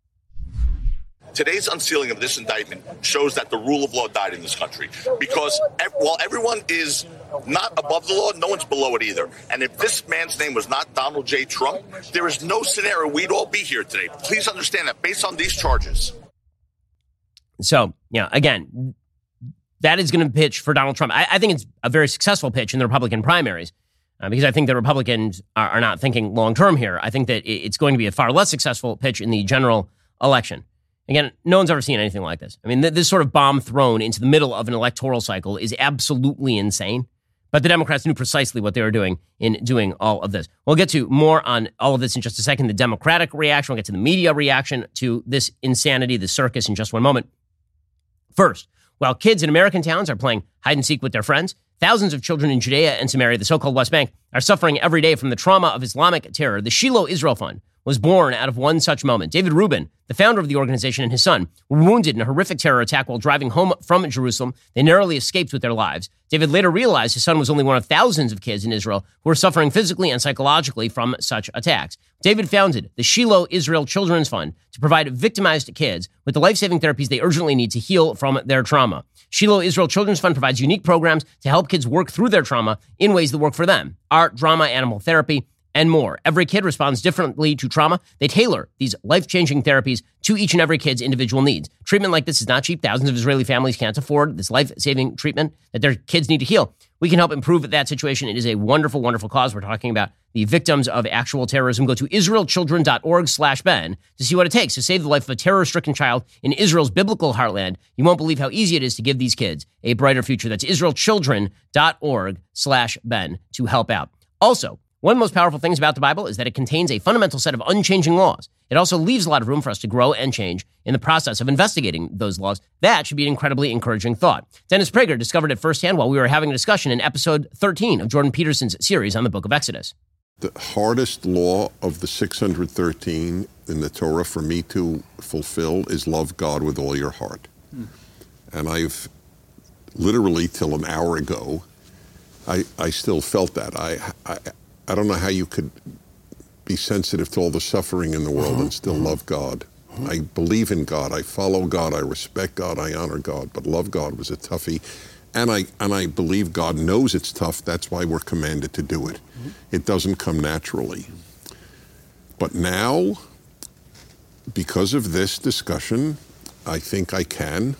Today's unsealing of this indictment shows that the rule of law died in this country because while everyone is not above the law, no one's below it either. And if this man's name was not Donald J. Trump, there is no scenario we'd all be here today. Please understand that based on these charges. So, yeah, again, that is going to pitch for Donald Trump. I, I think it's a very successful pitch in the Republican primaries. uh, because I think the Republicans are, are not thinking long-term here. I think that it's going to be a far less successful pitch in the general election. Again, no one's ever seen anything like this. I mean, th- this sort of bomb thrown into the middle of an electoral cycle is absolutely insane. But the Democrats knew precisely what they were doing in doing all of this. We'll get to more on all of this in just a second. The Democratic reaction, we'll get to the media reaction to this insanity, the circus, in just one moment. First, while kids in American towns are playing hide and seek with their friends, thousands of children in Judea and Samaria, the so-called West Bank, are suffering every day from the trauma of Islamic terror. The Shiloh Israel Fund was born out of one such moment. David Rubin, the founder of the organization, and his son were wounded in a horrific terror attack while driving home from Jerusalem. They narrowly escaped with their lives. David later realized his son was only one of thousands of kids in Israel who were suffering physically and psychologically from such attacks. David founded the Shiloh Israel Children's Fund to provide victimized kids with the life-saving therapies they urgently need to heal from their trauma. Shiloh Israel Children's Fund provides unique programs to help kids work through their trauma in ways that work for them. Art, drama, animal therapy, and more. Every kid responds differently to trauma. They tailor these life-changing therapies to each and every kid's individual needs. Treatment like this is not cheap. Thousands of Israeli families can't afford this life-saving treatment that their kids need to heal. We can help improve that situation. It is a wonderful, wonderful cause. We're talking about the victims of actual terrorism. Go to israelchildren.org slash Ben to see what it takes to save the life of a terror-stricken child in Israel's biblical heartland. You won't believe how easy it is to give these kids a brighter future. That's israelchildren.org slash Ben to help out. Also, one of the most powerful things about the Bible is that it contains a fundamental set of unchanging laws. It also leaves a lot of room for us to grow and change in the process of investigating those laws. That should be an incredibly encouraging thought. Dennis Prager discovered it firsthand while we were having a discussion in episode thirteen of Jordan Peterson's series on the book of Exodus. The hardest law of the six hundred thirteen in the Torah for me to fulfill is love God with all your heart. Hmm. And I've literally, till an hour ago, I, I still felt that. I, I I don't know how you could be sensitive to all the suffering in the world and still love God. I believe in God. I follow God. I respect God. I honor God. But love God was a toughie. And I and I believe God knows it's tough. That's why we're commanded to do it. It doesn't come naturally. But now, because of this discussion, I think I can,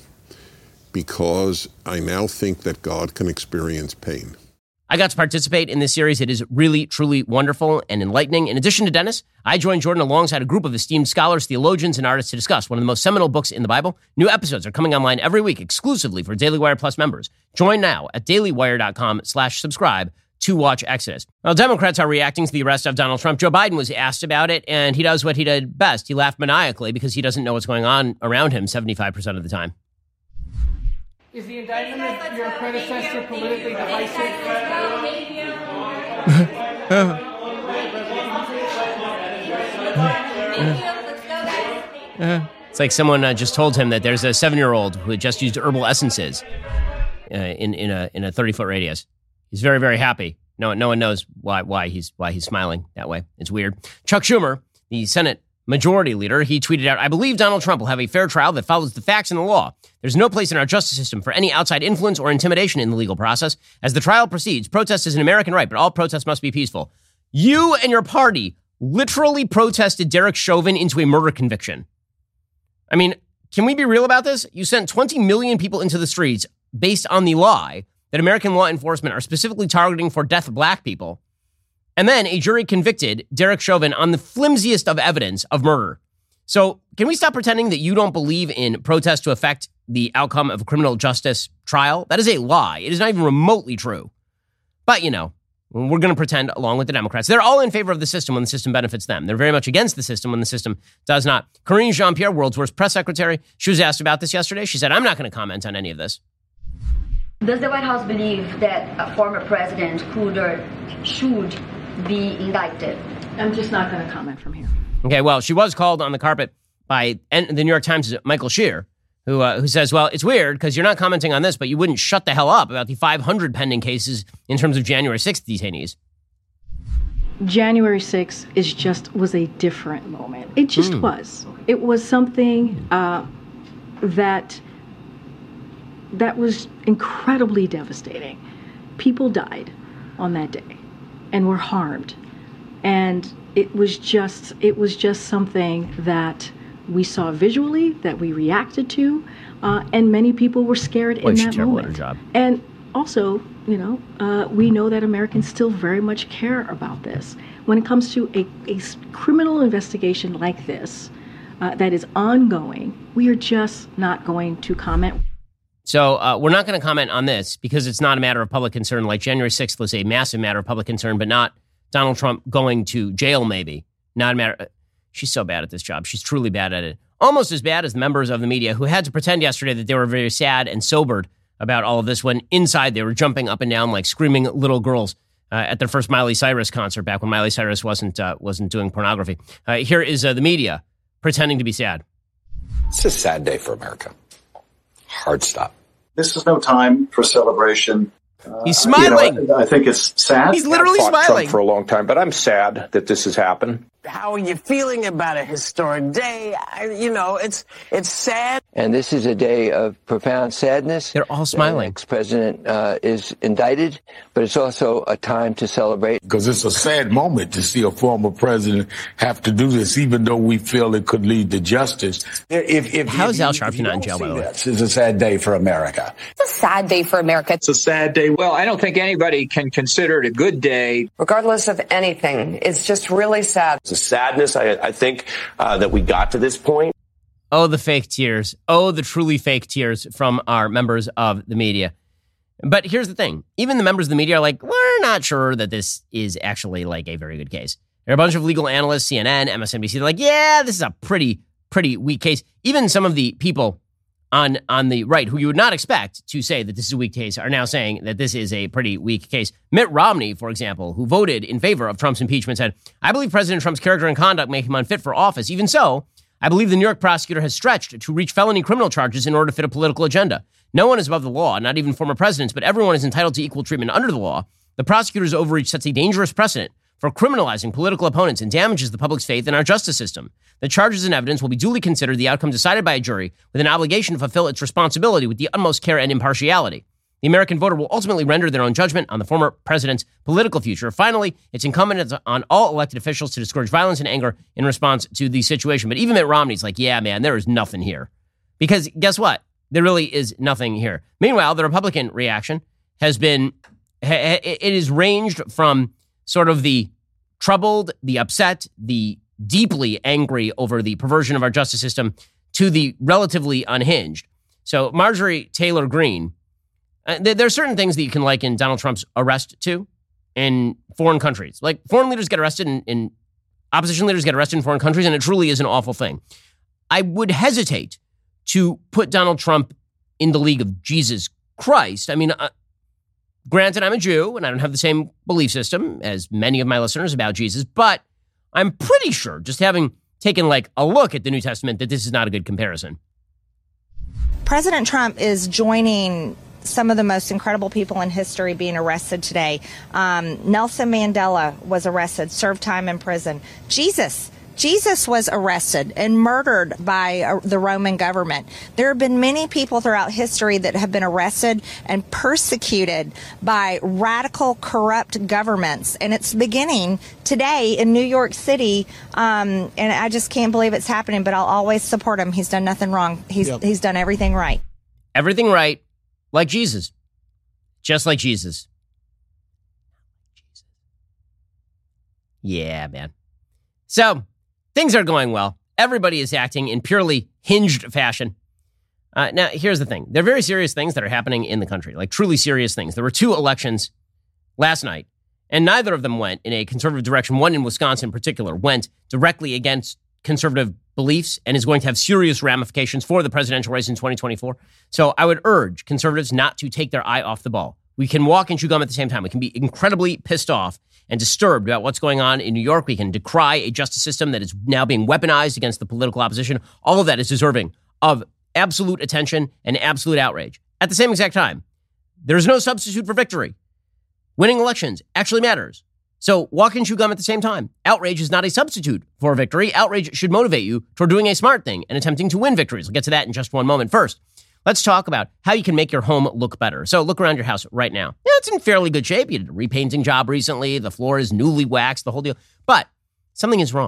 because I now think that God can experience pain. I got to participate in this series. It is really, truly wonderful and enlightening. In addition to Dennis, I joined Jordan alongside a group of esteemed scholars, theologians, and artists to discuss one of the most seminal books in the Bible. New episodes are coming online every week exclusively for Daily Wire Plus members. Join now at dailywire.com slash subscribe to watch Exodus. Well, Democrats are reacting to the arrest of Donald Trump. Joe Biden was asked about it, and he does what he did best. He laughed maniacally because he doesn't know what's going on around him seventy-five percent of the time. Is the indictment of your predecessor politically divisive? It's like someone uh, just told him that there's a seven-year-old who had just used herbal essences uh, in in a in a thirty-foot radius. He's very, very happy. No, no one knows why why he's why he's smiling that way. It's weird. Chuck Schumer, the Senate Majority Leader, he tweeted out, "I believe Donald Trump will have a fair trial that follows the facts and the law. There's no place in our justice system for any outside influence or intimidation in the legal process. As the trial proceeds, protest is an American right, but all protests must be peaceful." You and your party literally protested Derek Chauvin into a murder conviction. I mean, can we be real about this? You sent twenty million people into the streets based on the lie that American law enforcement are specifically targeting for deaf black people. And then a jury convicted Derek Chauvin on the flimsiest of evidence of murder. So can we stop pretending that you don't believe in protests to affect the outcome of a criminal justice trial? That is a lie. It is not even remotely true. But, you know, we're going to pretend along with the Democrats. They're all in favor of the system when the system benefits them. They're very much against the system when the system does not. Karine Jean-Pierre, world's worst press secretary, she was asked about this yesterday. She said, "I'm not going to comment on any of this." Does the White House believe that a former president could or should be indicted? I'm just not going to comment from here. Okay, well, she was called on the carpet by the New York Times' Michael Shear, who uh, who says, well, it's weird because you're not commenting on this, but you wouldn't shut the hell up about the five hundred pending cases in terms of January sixth detainees. January sixth is just was a different moment. It just mm. was. It was something uh, that that was incredibly devastating. People died on that day and were harmed. And it was just it was just something that we saw visually, that we reacted to, uh, and many people were scared well, in that moment. Her job. And also, you know, uh, we know that Americans still very much care about this. When it comes to a, a criminal investigation like this uh, that is ongoing, we are just not going to comment. So uh, we're not going to comment on this because it's not a matter of public concern. Like January sixth was a massive matter of public concern, but not Donald Trump going to jail, maybe. Not a matter. She's so bad at this job. She's truly bad at it. Almost as bad as the members of the media who had to pretend yesterday that they were very sad and sobered about all of this when inside they were jumping up and down like screaming little girls uh, at their first Miley Cyrus concert back when Miley Cyrus wasn't uh, wasn't doing pornography. Uh, here is uh, the media pretending to be sad. It's a sad day for America. Hard stop. This is no time for celebration. Uh, He's smiling. You know, I, I think it's sad. He's literally I've fought smiling Trump for a long time, but I'm sad that this has happened. How are you feeling about a historic day? I, you know, it's it's sad. And this is a day of profound sadness. They're all smiling. The ex-president uh, is indicted, but it's also a time to celebrate. Because it's a sad moment to see a former president have to do this, even though we feel it could lead to justice. If, if, How is Al Sharpton not in jail, by the way? This is a sad day for America. It's a sad day for America. It's a sad day. Well, I don't think anybody can consider it a good day. Regardless of anything, it's just really sad. It's a sadness, I, I think, uh, that we got to this point. Oh, the fake tears. Oh, the truly fake tears from our members of the media. But here's the thing. Even the members of the media are like, we're not sure that this is actually like a very good case. There are a bunch of legal analysts, C N N, M S N B C. They're like, yeah, this is a pretty, pretty weak case. Even some of the people on, on the right who you would not expect to say that this is a weak case are now saying that this is a pretty weak case. Mitt Romney, for example, who voted in favor of Trump's impeachment, said, I believe President Trump's character and conduct make him unfit for office. Even so, I believe the New York prosecutor has stretched to reach felony criminal charges in order to fit a political agenda. No one is above the law, not even former presidents, but everyone is entitled to equal treatment under the law. The prosecutor's overreach sets a dangerous precedent for criminalizing political opponents and damages the public's faith in our justice system. The charges and evidence will be duly considered, the outcome decided by a jury with an obligation to fulfill its responsibility with the utmost care and impartiality. The American voter will ultimately render their own judgment on the former president's political future. Finally, it's incumbent on all elected officials to discourage violence and anger in response to the situation. But even Mitt Romney's like, yeah, man, there is nothing here. Because guess what? There really is nothing here. Meanwhile, the Republican reaction has been, it is ranged from sort of the troubled, the upset, the deeply angry over the perversion of our justice system to the relatively unhinged. So Marjorie Taylor Greene, Uh, there are certain things that you can liken Donald Trump's arrest to in foreign countries. Like foreign leaders get arrested in, in opposition leaders get arrested in foreign countries, and it truly is an awful thing. I would hesitate to put Donald Trump in the league of Jesus Christ. I mean, uh, granted, I'm a Jew and I don't have the same belief system as many of my listeners about Jesus, but I'm pretty sure, just having taken like a look at the New Testament, that this is not a good comparison. President Trump is joining some of the most incredible people in history being arrested today. Um, Nelson Mandela was arrested, served time in prison. Jesus, Jesus was arrested and murdered by uh, the Roman government. There have been many people throughout history that have been arrested and persecuted by radical, corrupt governments. And it's beginning today in New York City. Um, and I just can't believe it's happening, but I'll always support him. He's done nothing wrong. He's, yep. he's done everything right. Everything right. Like Jesus. Just like Jesus. Yeah, man. So, things are going well. Everybody is acting in purely hinged fashion. Uh, now, here's the thing. There are very serious things that are happening in the country, like truly serious things. There were two elections last night, and neither of them went in a conservative direction. One in Wisconsin in particular went directly against conservative beliefs and is going to have serious ramifications for the presidential race in twenty twenty-four. So I would urge conservatives not to take their eye off the ball. We can walk and chew gum at the same time. We can be incredibly pissed off and disturbed about what's going on in New York. We can decry a justice system that is now being weaponized against the political opposition. All of that is deserving of absolute attention and absolute outrage. At the same exact time, there is no substitute for victory. Winning elections actually matters. So walk and chew gum at the same time. Outrage is not a substitute for victory. Outrage should motivate you toward doing a smart thing and attempting to win victories. We'll get to that in just one moment. First, let's talk about how you can make your home look better. So look around your house right now. Yeah, it's in fairly good shape. You did a repainting job recently. The floor is newly waxed, the whole deal. But something is wrong.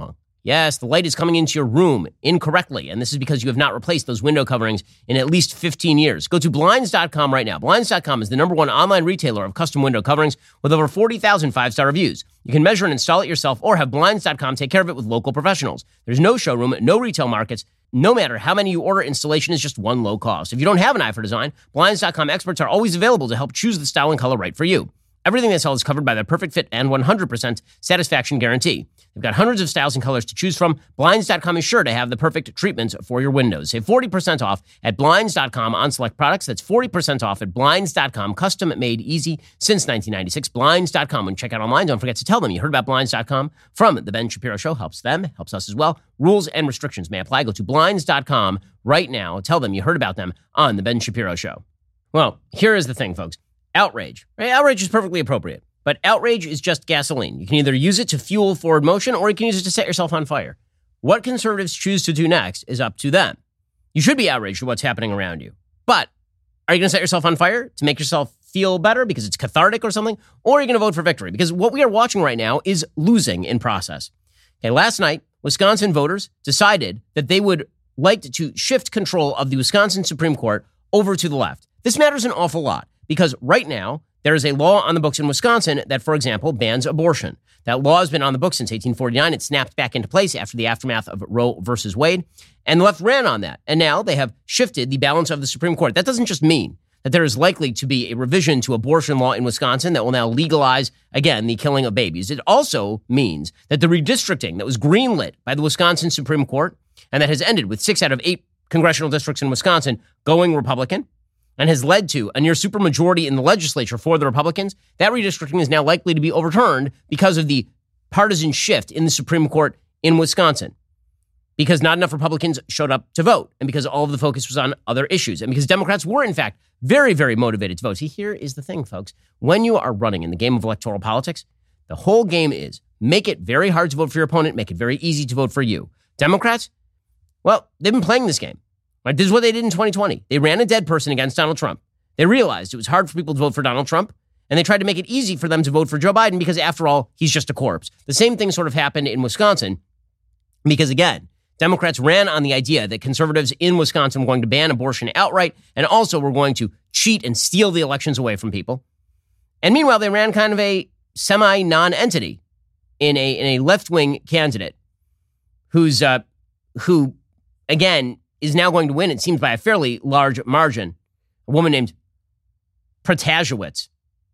Yes, the light is coming into your room incorrectly, and this is because you have not replaced those window coverings in at least fifteen years. Go to Blinds dot com right now. Blinds dot com is the number one online retailer of custom window coverings with over forty thousand five-star reviews. You can measure and install it yourself or have Blinds dot com take care of it with local professionals. There's no showroom, no retail markets. No matter how many you order, installation is just one low cost. If you don't have an eye for design, Blinds dot com experts are always available to help choose the style and color right for you. Everything they sell is covered by their perfect fit and one hundred percent satisfaction guarantee. They've got hundreds of styles and colors to choose from. Blinds dot com is sure to have the perfect treatment for your windows. Save forty percent off at Blinds dot com on select products. That's forty percent off at Blinds dot com. Custom made easy since nineteen ninety-six. Blinds dot com. When you check out online, don't forget to tell them you heard about Blinds dot com from The Ben Shapiro Show. Helps them, helps us as well. Rules and restrictions may apply. Go to Blinds dot com right now. Tell them you heard about them on The Ben Shapiro Show. Well, here is the thing, folks. Outrage. Right? Outrage is perfectly appropriate. But outrage is just gasoline. You can either use it to fuel forward motion or you can use it to set yourself on fire. What conservatives choose to do next is up to them. You should be outraged at what's happening around you. But are you going to set yourself on fire to make yourself feel better because it's cathartic or something? Or are you going to vote for victory? Because what we are watching right now is losing in process. Okay, last night, Wisconsin voters decided that they would like to shift control of the Wisconsin Supreme Court over to the left. This matters an awful lot because right now, there is a law on the books in Wisconsin that, for example, bans abortion. That law has been on the books since eighteen forty-nine. It snapped back into place after the aftermath of Roe versus Wade. And the left ran on that. And now they have shifted the balance of the Supreme Court. That doesn't just mean that there is likely to be a revision to abortion law in Wisconsin that will now legalize, again, the killing of babies. It also means that the redistricting that was greenlit by the Wisconsin Supreme Court and that has ended with six out of eight congressional districts in Wisconsin going Republican, and has led to a near supermajority in the legislature for the Republicans, that redistricting is now likely to be overturned because of the partisan shift in the Supreme Court in Wisconsin. Because not enough Republicans showed up to vote, and because all of the focus was on other issues, and because Democrats were, in fact, very, very motivated to vote. See, here is the thing, folks. When you are running in the game of electoral politics, the whole game is make it very hard to vote for your opponent, make it very easy to vote for you. Democrats, well, they've been playing this game. Right, this is what they did in twenty twenty. They ran a dead person against Donald Trump. They realized it was hard for people to vote for Donald Trump, and they tried to make it easy for them to vote for Joe Biden because, after all, he's just a corpse. The same thing sort of happened in Wisconsin because, again, Democrats ran on the idea that conservatives in Wisconsin were going to ban abortion outright and also were going to cheat and steal the elections away from people. And meanwhile, they ran kind of a semi-non-entity in a, in a left-wing candidate who's, uh, who, again, is now going to win, it seems, by a fairly large margin. A woman named Protasewicz.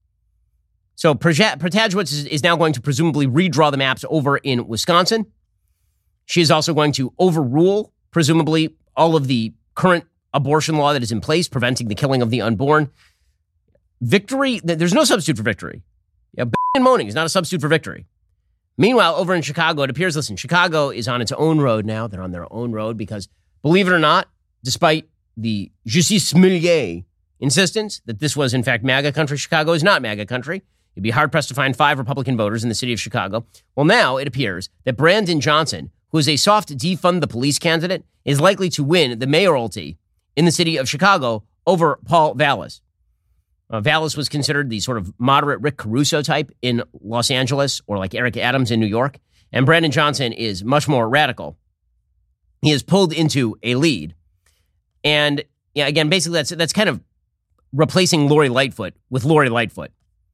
So Protasewicz is, is now going to presumably redraw the maps over in Wisconsin. She is also going to overrule, presumably, all of the current abortion law that is in place, preventing the killing of the unborn. Victory, there's no substitute for victory. Yeah, and moaning is not a substitute for victory. Meanwhile, over in Chicago, it appears, listen, Chicago is on its own road now. They're on their own road because, believe it or not, despite the justice milieu insistence that this was, in fact, MAGA country, Chicago is not MAGA country. You'd be hard-pressed to find five Republican voters in the city of Chicago. Well, now it appears that Brandon Johnson, who is a soft defund the police candidate, is likely to win the mayoralty in the city of Chicago over Paul Vallas. Uh, Vallas was considered the sort of moderate Rick Caruso type in Los Angeles or like Eric Adams in New York. And Brandon Johnson is much more radical. He is pulled into a lead. And yeah, again, basically that's that's kind of replacing Lori Lightfoot with Lori Lightfoot.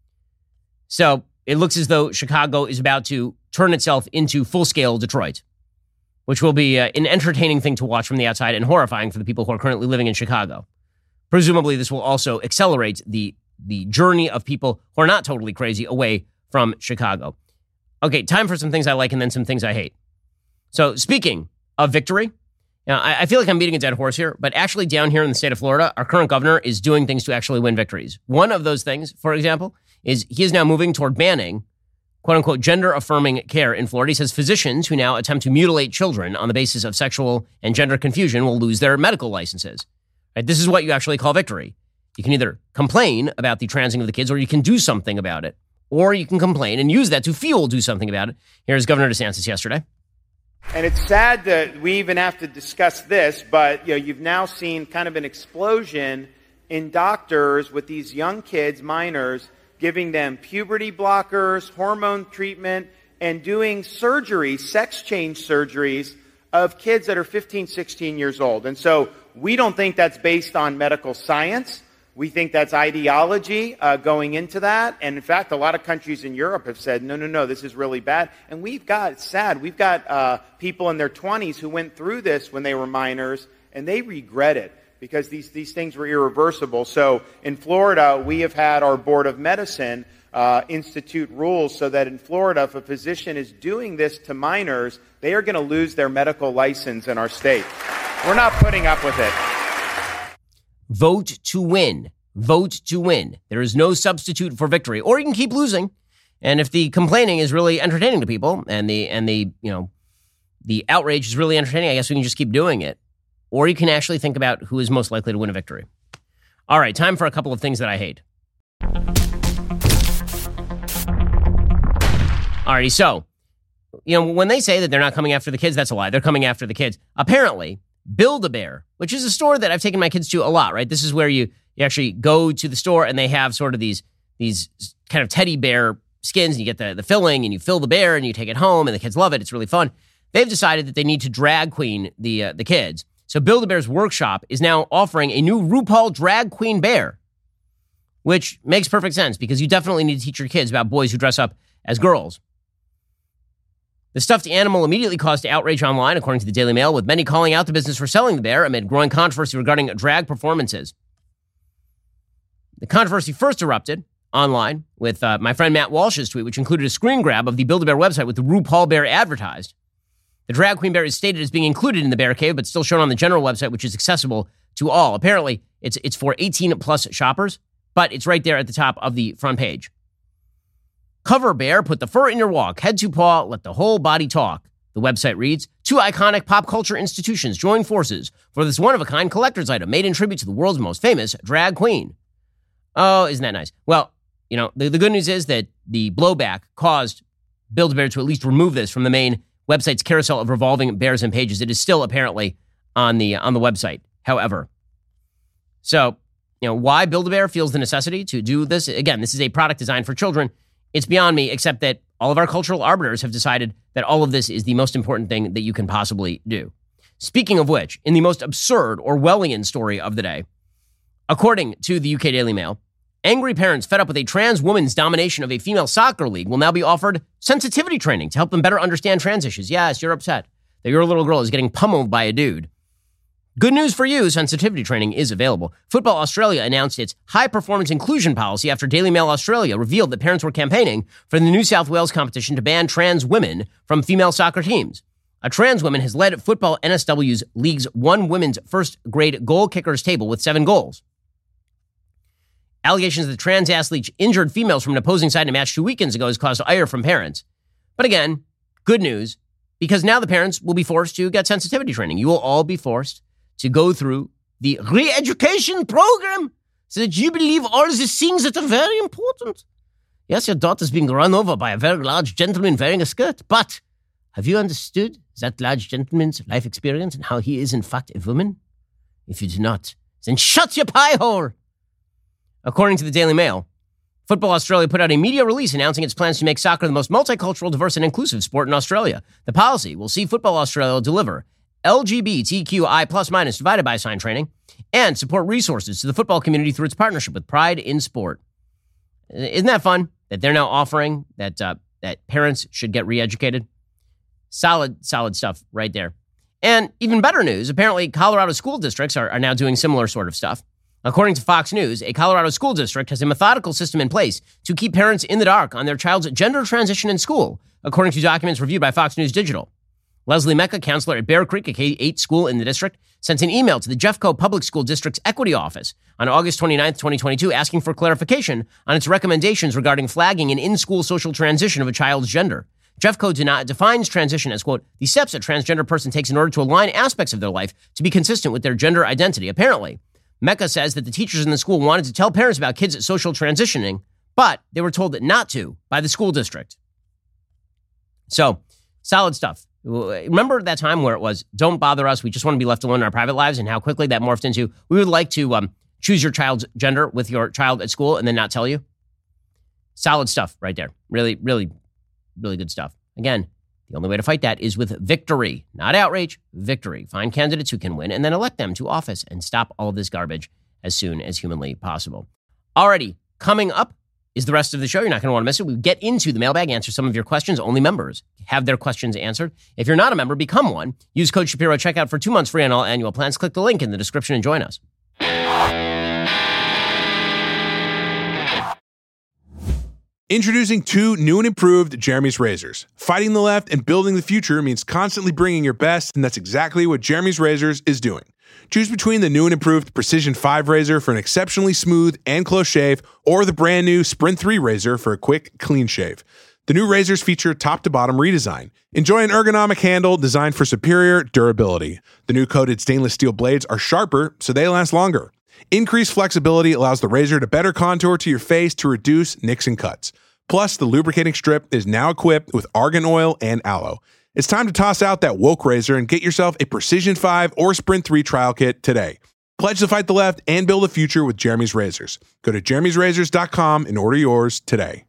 So it looks as though Chicago is about to turn itself into full-scale Detroit, which will be uh, an entertaining thing to watch from the outside and horrifying for the people who are currently living in Chicago. Presumably, this will also accelerate the, the journey of people who are not totally crazy away from Chicago. Okay, time for some things I like and then some things I hate. So speaking of victory, now, I, I feel like I'm beating a dead horse here, but actually down here in the state of Florida, our current governor is doing things to actually win victories. One of those things, for example, is he is now moving toward banning quote-unquote gender-affirming care in Florida. He says physicians who now attempt to mutilate children on the basis of sexual and gender confusion will lose their medical licenses. Right? This is what you actually call victory. You can either complain about the transing of the kids or you can do something about it. Or you can complain and use that to fuel do something about it. Here's Governor DeSantis yesterday. And it's sad that we even have to discuss this, but you know, you've now seen kind of an explosion in doctors with these young kids, minors, giving them puberty blockers, hormone treatment, and doing surgery, sex change surgeries of kids that are fifteen, sixteen years old. And so we don't think that's based on medical science. We think that's ideology uh, going into that. And in fact, a lot of countries in Europe have said, no, no, no, this is really bad. And we've got, it's sad, we've got uh, people in their twenties who went through this when they were minors, and they regret it because these, these things were irreversible. So in Florida, we have had our Board of Medicine uh, institute rules so that in Florida, if a physician is doing this to minors, they are going to lose their medical license in our state. We're not putting up with it. Vote to win. Vote to win. There is no substitute for victory. Or you can keep losing. And if the complaining is really entertaining to people and the and the, you know, the outrage is really entertaining, I guess we can just keep doing it. Or you can actually think about who is most likely to win a victory. All right, time for a couple of things that I hate. Alrighty, so, you know, when they say that they're not coming after the kids, that's a lie. They're coming after the kids. Apparently, Build-A-Bear, which is a store that I've taken my kids to a lot, right? This is where you, you actually go to the store and they have sort of these these kind of teddy bear skins, and you get the, the filling and you fill the bear and you take it home and the kids love it. It's really fun. They've decided that they need to drag queen the uh, the kids. So Build-A-Bear's workshop is now offering a new RuPaul drag queen bear, which makes perfect sense because you definitely need to teach your kids about boys who dress up as girls. The stuffed animal immediately caused outrage online, according to the Daily Mail, with many calling out the business for selling the bear amid growing controversy regarding drag performances. The controversy first erupted online with uh, my friend Matt Walsh's tweet, which included a screen grab of the Build-A-Bear website with the RuPaul bear advertised. The drag queen bear is stated as being included in the bear cave, but still shown on the general website, which is accessible to all. Apparently, it's it's for eighteen plus shoppers, but it's right there at the top of the front page. Cover bear, put the fur in your walk, head to paw, let the whole body talk. The website reads, two iconic pop culture institutions join forces for this one-of-a-kind collector's item made in tribute to the world's most famous drag queen. Oh, isn't that nice? Well, you know, the, the good news is that the blowback caused Build-A-Bear to at least remove this from the main website's carousel of revolving bears and pages. It is still apparently on the on the website, however. So, you know, why Build-A-Bear feels the necessity to do this? Again, this is a product designed for children. It's beyond me, except that all of our cultural arbiters have decided that all of this is the most important thing that you can possibly do. Speaking of which, in the most absurd Orwellian story of the day, according to the U K Daily Mail, angry parents fed up with a trans woman's domination of a female soccer league will now be offered sensitivity training to help them better understand trans issues. Yes, you're upset that your little girl is getting pummeled by a dude. Good news for you, sensitivity training is available. Football Australia announced its high-performance inclusion policy after Daily Mail Australia revealed that parents were campaigning for the New South Wales competition to ban trans women from female soccer teams. A trans woman has led Football N S W's league's one women's first-grade goal kickers table with seven goals. Allegations that the trans athlete injured females from an opposing side in a match two weekends ago has caused ire from parents. But again, good news, because now the parents will be forced to get sensitivity training. You will all be forced to go through the re-education program so that you believe all the things that are very important. Yes, your daughter's being run over by a very large gentleman wearing a skirt, but have you understood that large gentleman's life experience and how he is, in fact, a woman? If you do not, then shut your pie hole. According to the Daily Mail, Football Australia put out a media release announcing its plans to make soccer the most multicultural, diverse, and inclusive sport in Australia. The policy will see Football Australia deliver L G B T Q I plus minus divided by sign training and support resources to the football community through its partnership with Pride in Sport. Isn't that fun that they're now offering that uh, that parents should get re-educated? Solid, solid stuff right there. And even better news, apparently Colorado school districts are, are now doing similar sort of stuff. According to Fox News, a Colorado school district has a methodical system in place to keep parents in the dark on their child's gender transition in school, according to documents reviewed by Fox News Digital. Leslie Mecca, counselor at Bear Creek, a K eight school in the district, sent an email to the Jeffco Public School District's Equity Office on August twenty-ninth, twenty twenty-two, asking for clarification on its recommendations regarding flagging an in-school social transition of a child's gender. Jeffco defines transition as, quote, the steps a transgender person takes in order to align aspects of their life to be consistent with their gender identity. Apparently, Mecca says that the teachers in the school wanted to tell parents about kids' social transitioning, but they were told not to by the school district. So, solid stuff. Remember that time where it was, don't bother us, we just want to be left alone in our private lives, and how quickly that morphed into, we would like to um, choose your child's gender with your child at school and then not tell you? Solid stuff right there. Really, really, really good stuff. Again, the only way to fight that is with victory, not outrage, victory. Find candidates who can win and then elect them to office and stop all of this garbage as soon as humanly possible. Alrighty, coming up is the rest of the show. You're not going to want to miss it. We get into the mailbag, answer some of your questions. Only members have their questions answered. If you're not a member, become one. Use code Shapiro at checkout for two months free on all annual plans. Click the link in the description and join us. Introducing two new and improved Jeremy's razors. Fighting the left and building the future means constantly bringing your best, and that's exactly what Jeremy's Razors is doing. Choose between the new and improved Precision five razor for an exceptionally smooth and close shave, or the brand new Sprint three razor for a quick, clean shave. The new razors feature top-to-bottom redesign. Enjoy an ergonomic handle designed for superior durability. The new coated stainless steel blades are sharper, so they last longer. Increased flexibility allows the razor to better contour to your face to reduce nicks and cuts. Plus, the lubricating strip is now equipped with argan oil and aloe. It's time to toss out that woke razor and get yourself a Precision five or Sprint three trial kit today. Pledge to fight the left and build a future with Jeremy's Razors. Go to jeremy's razors dot com and order yours today.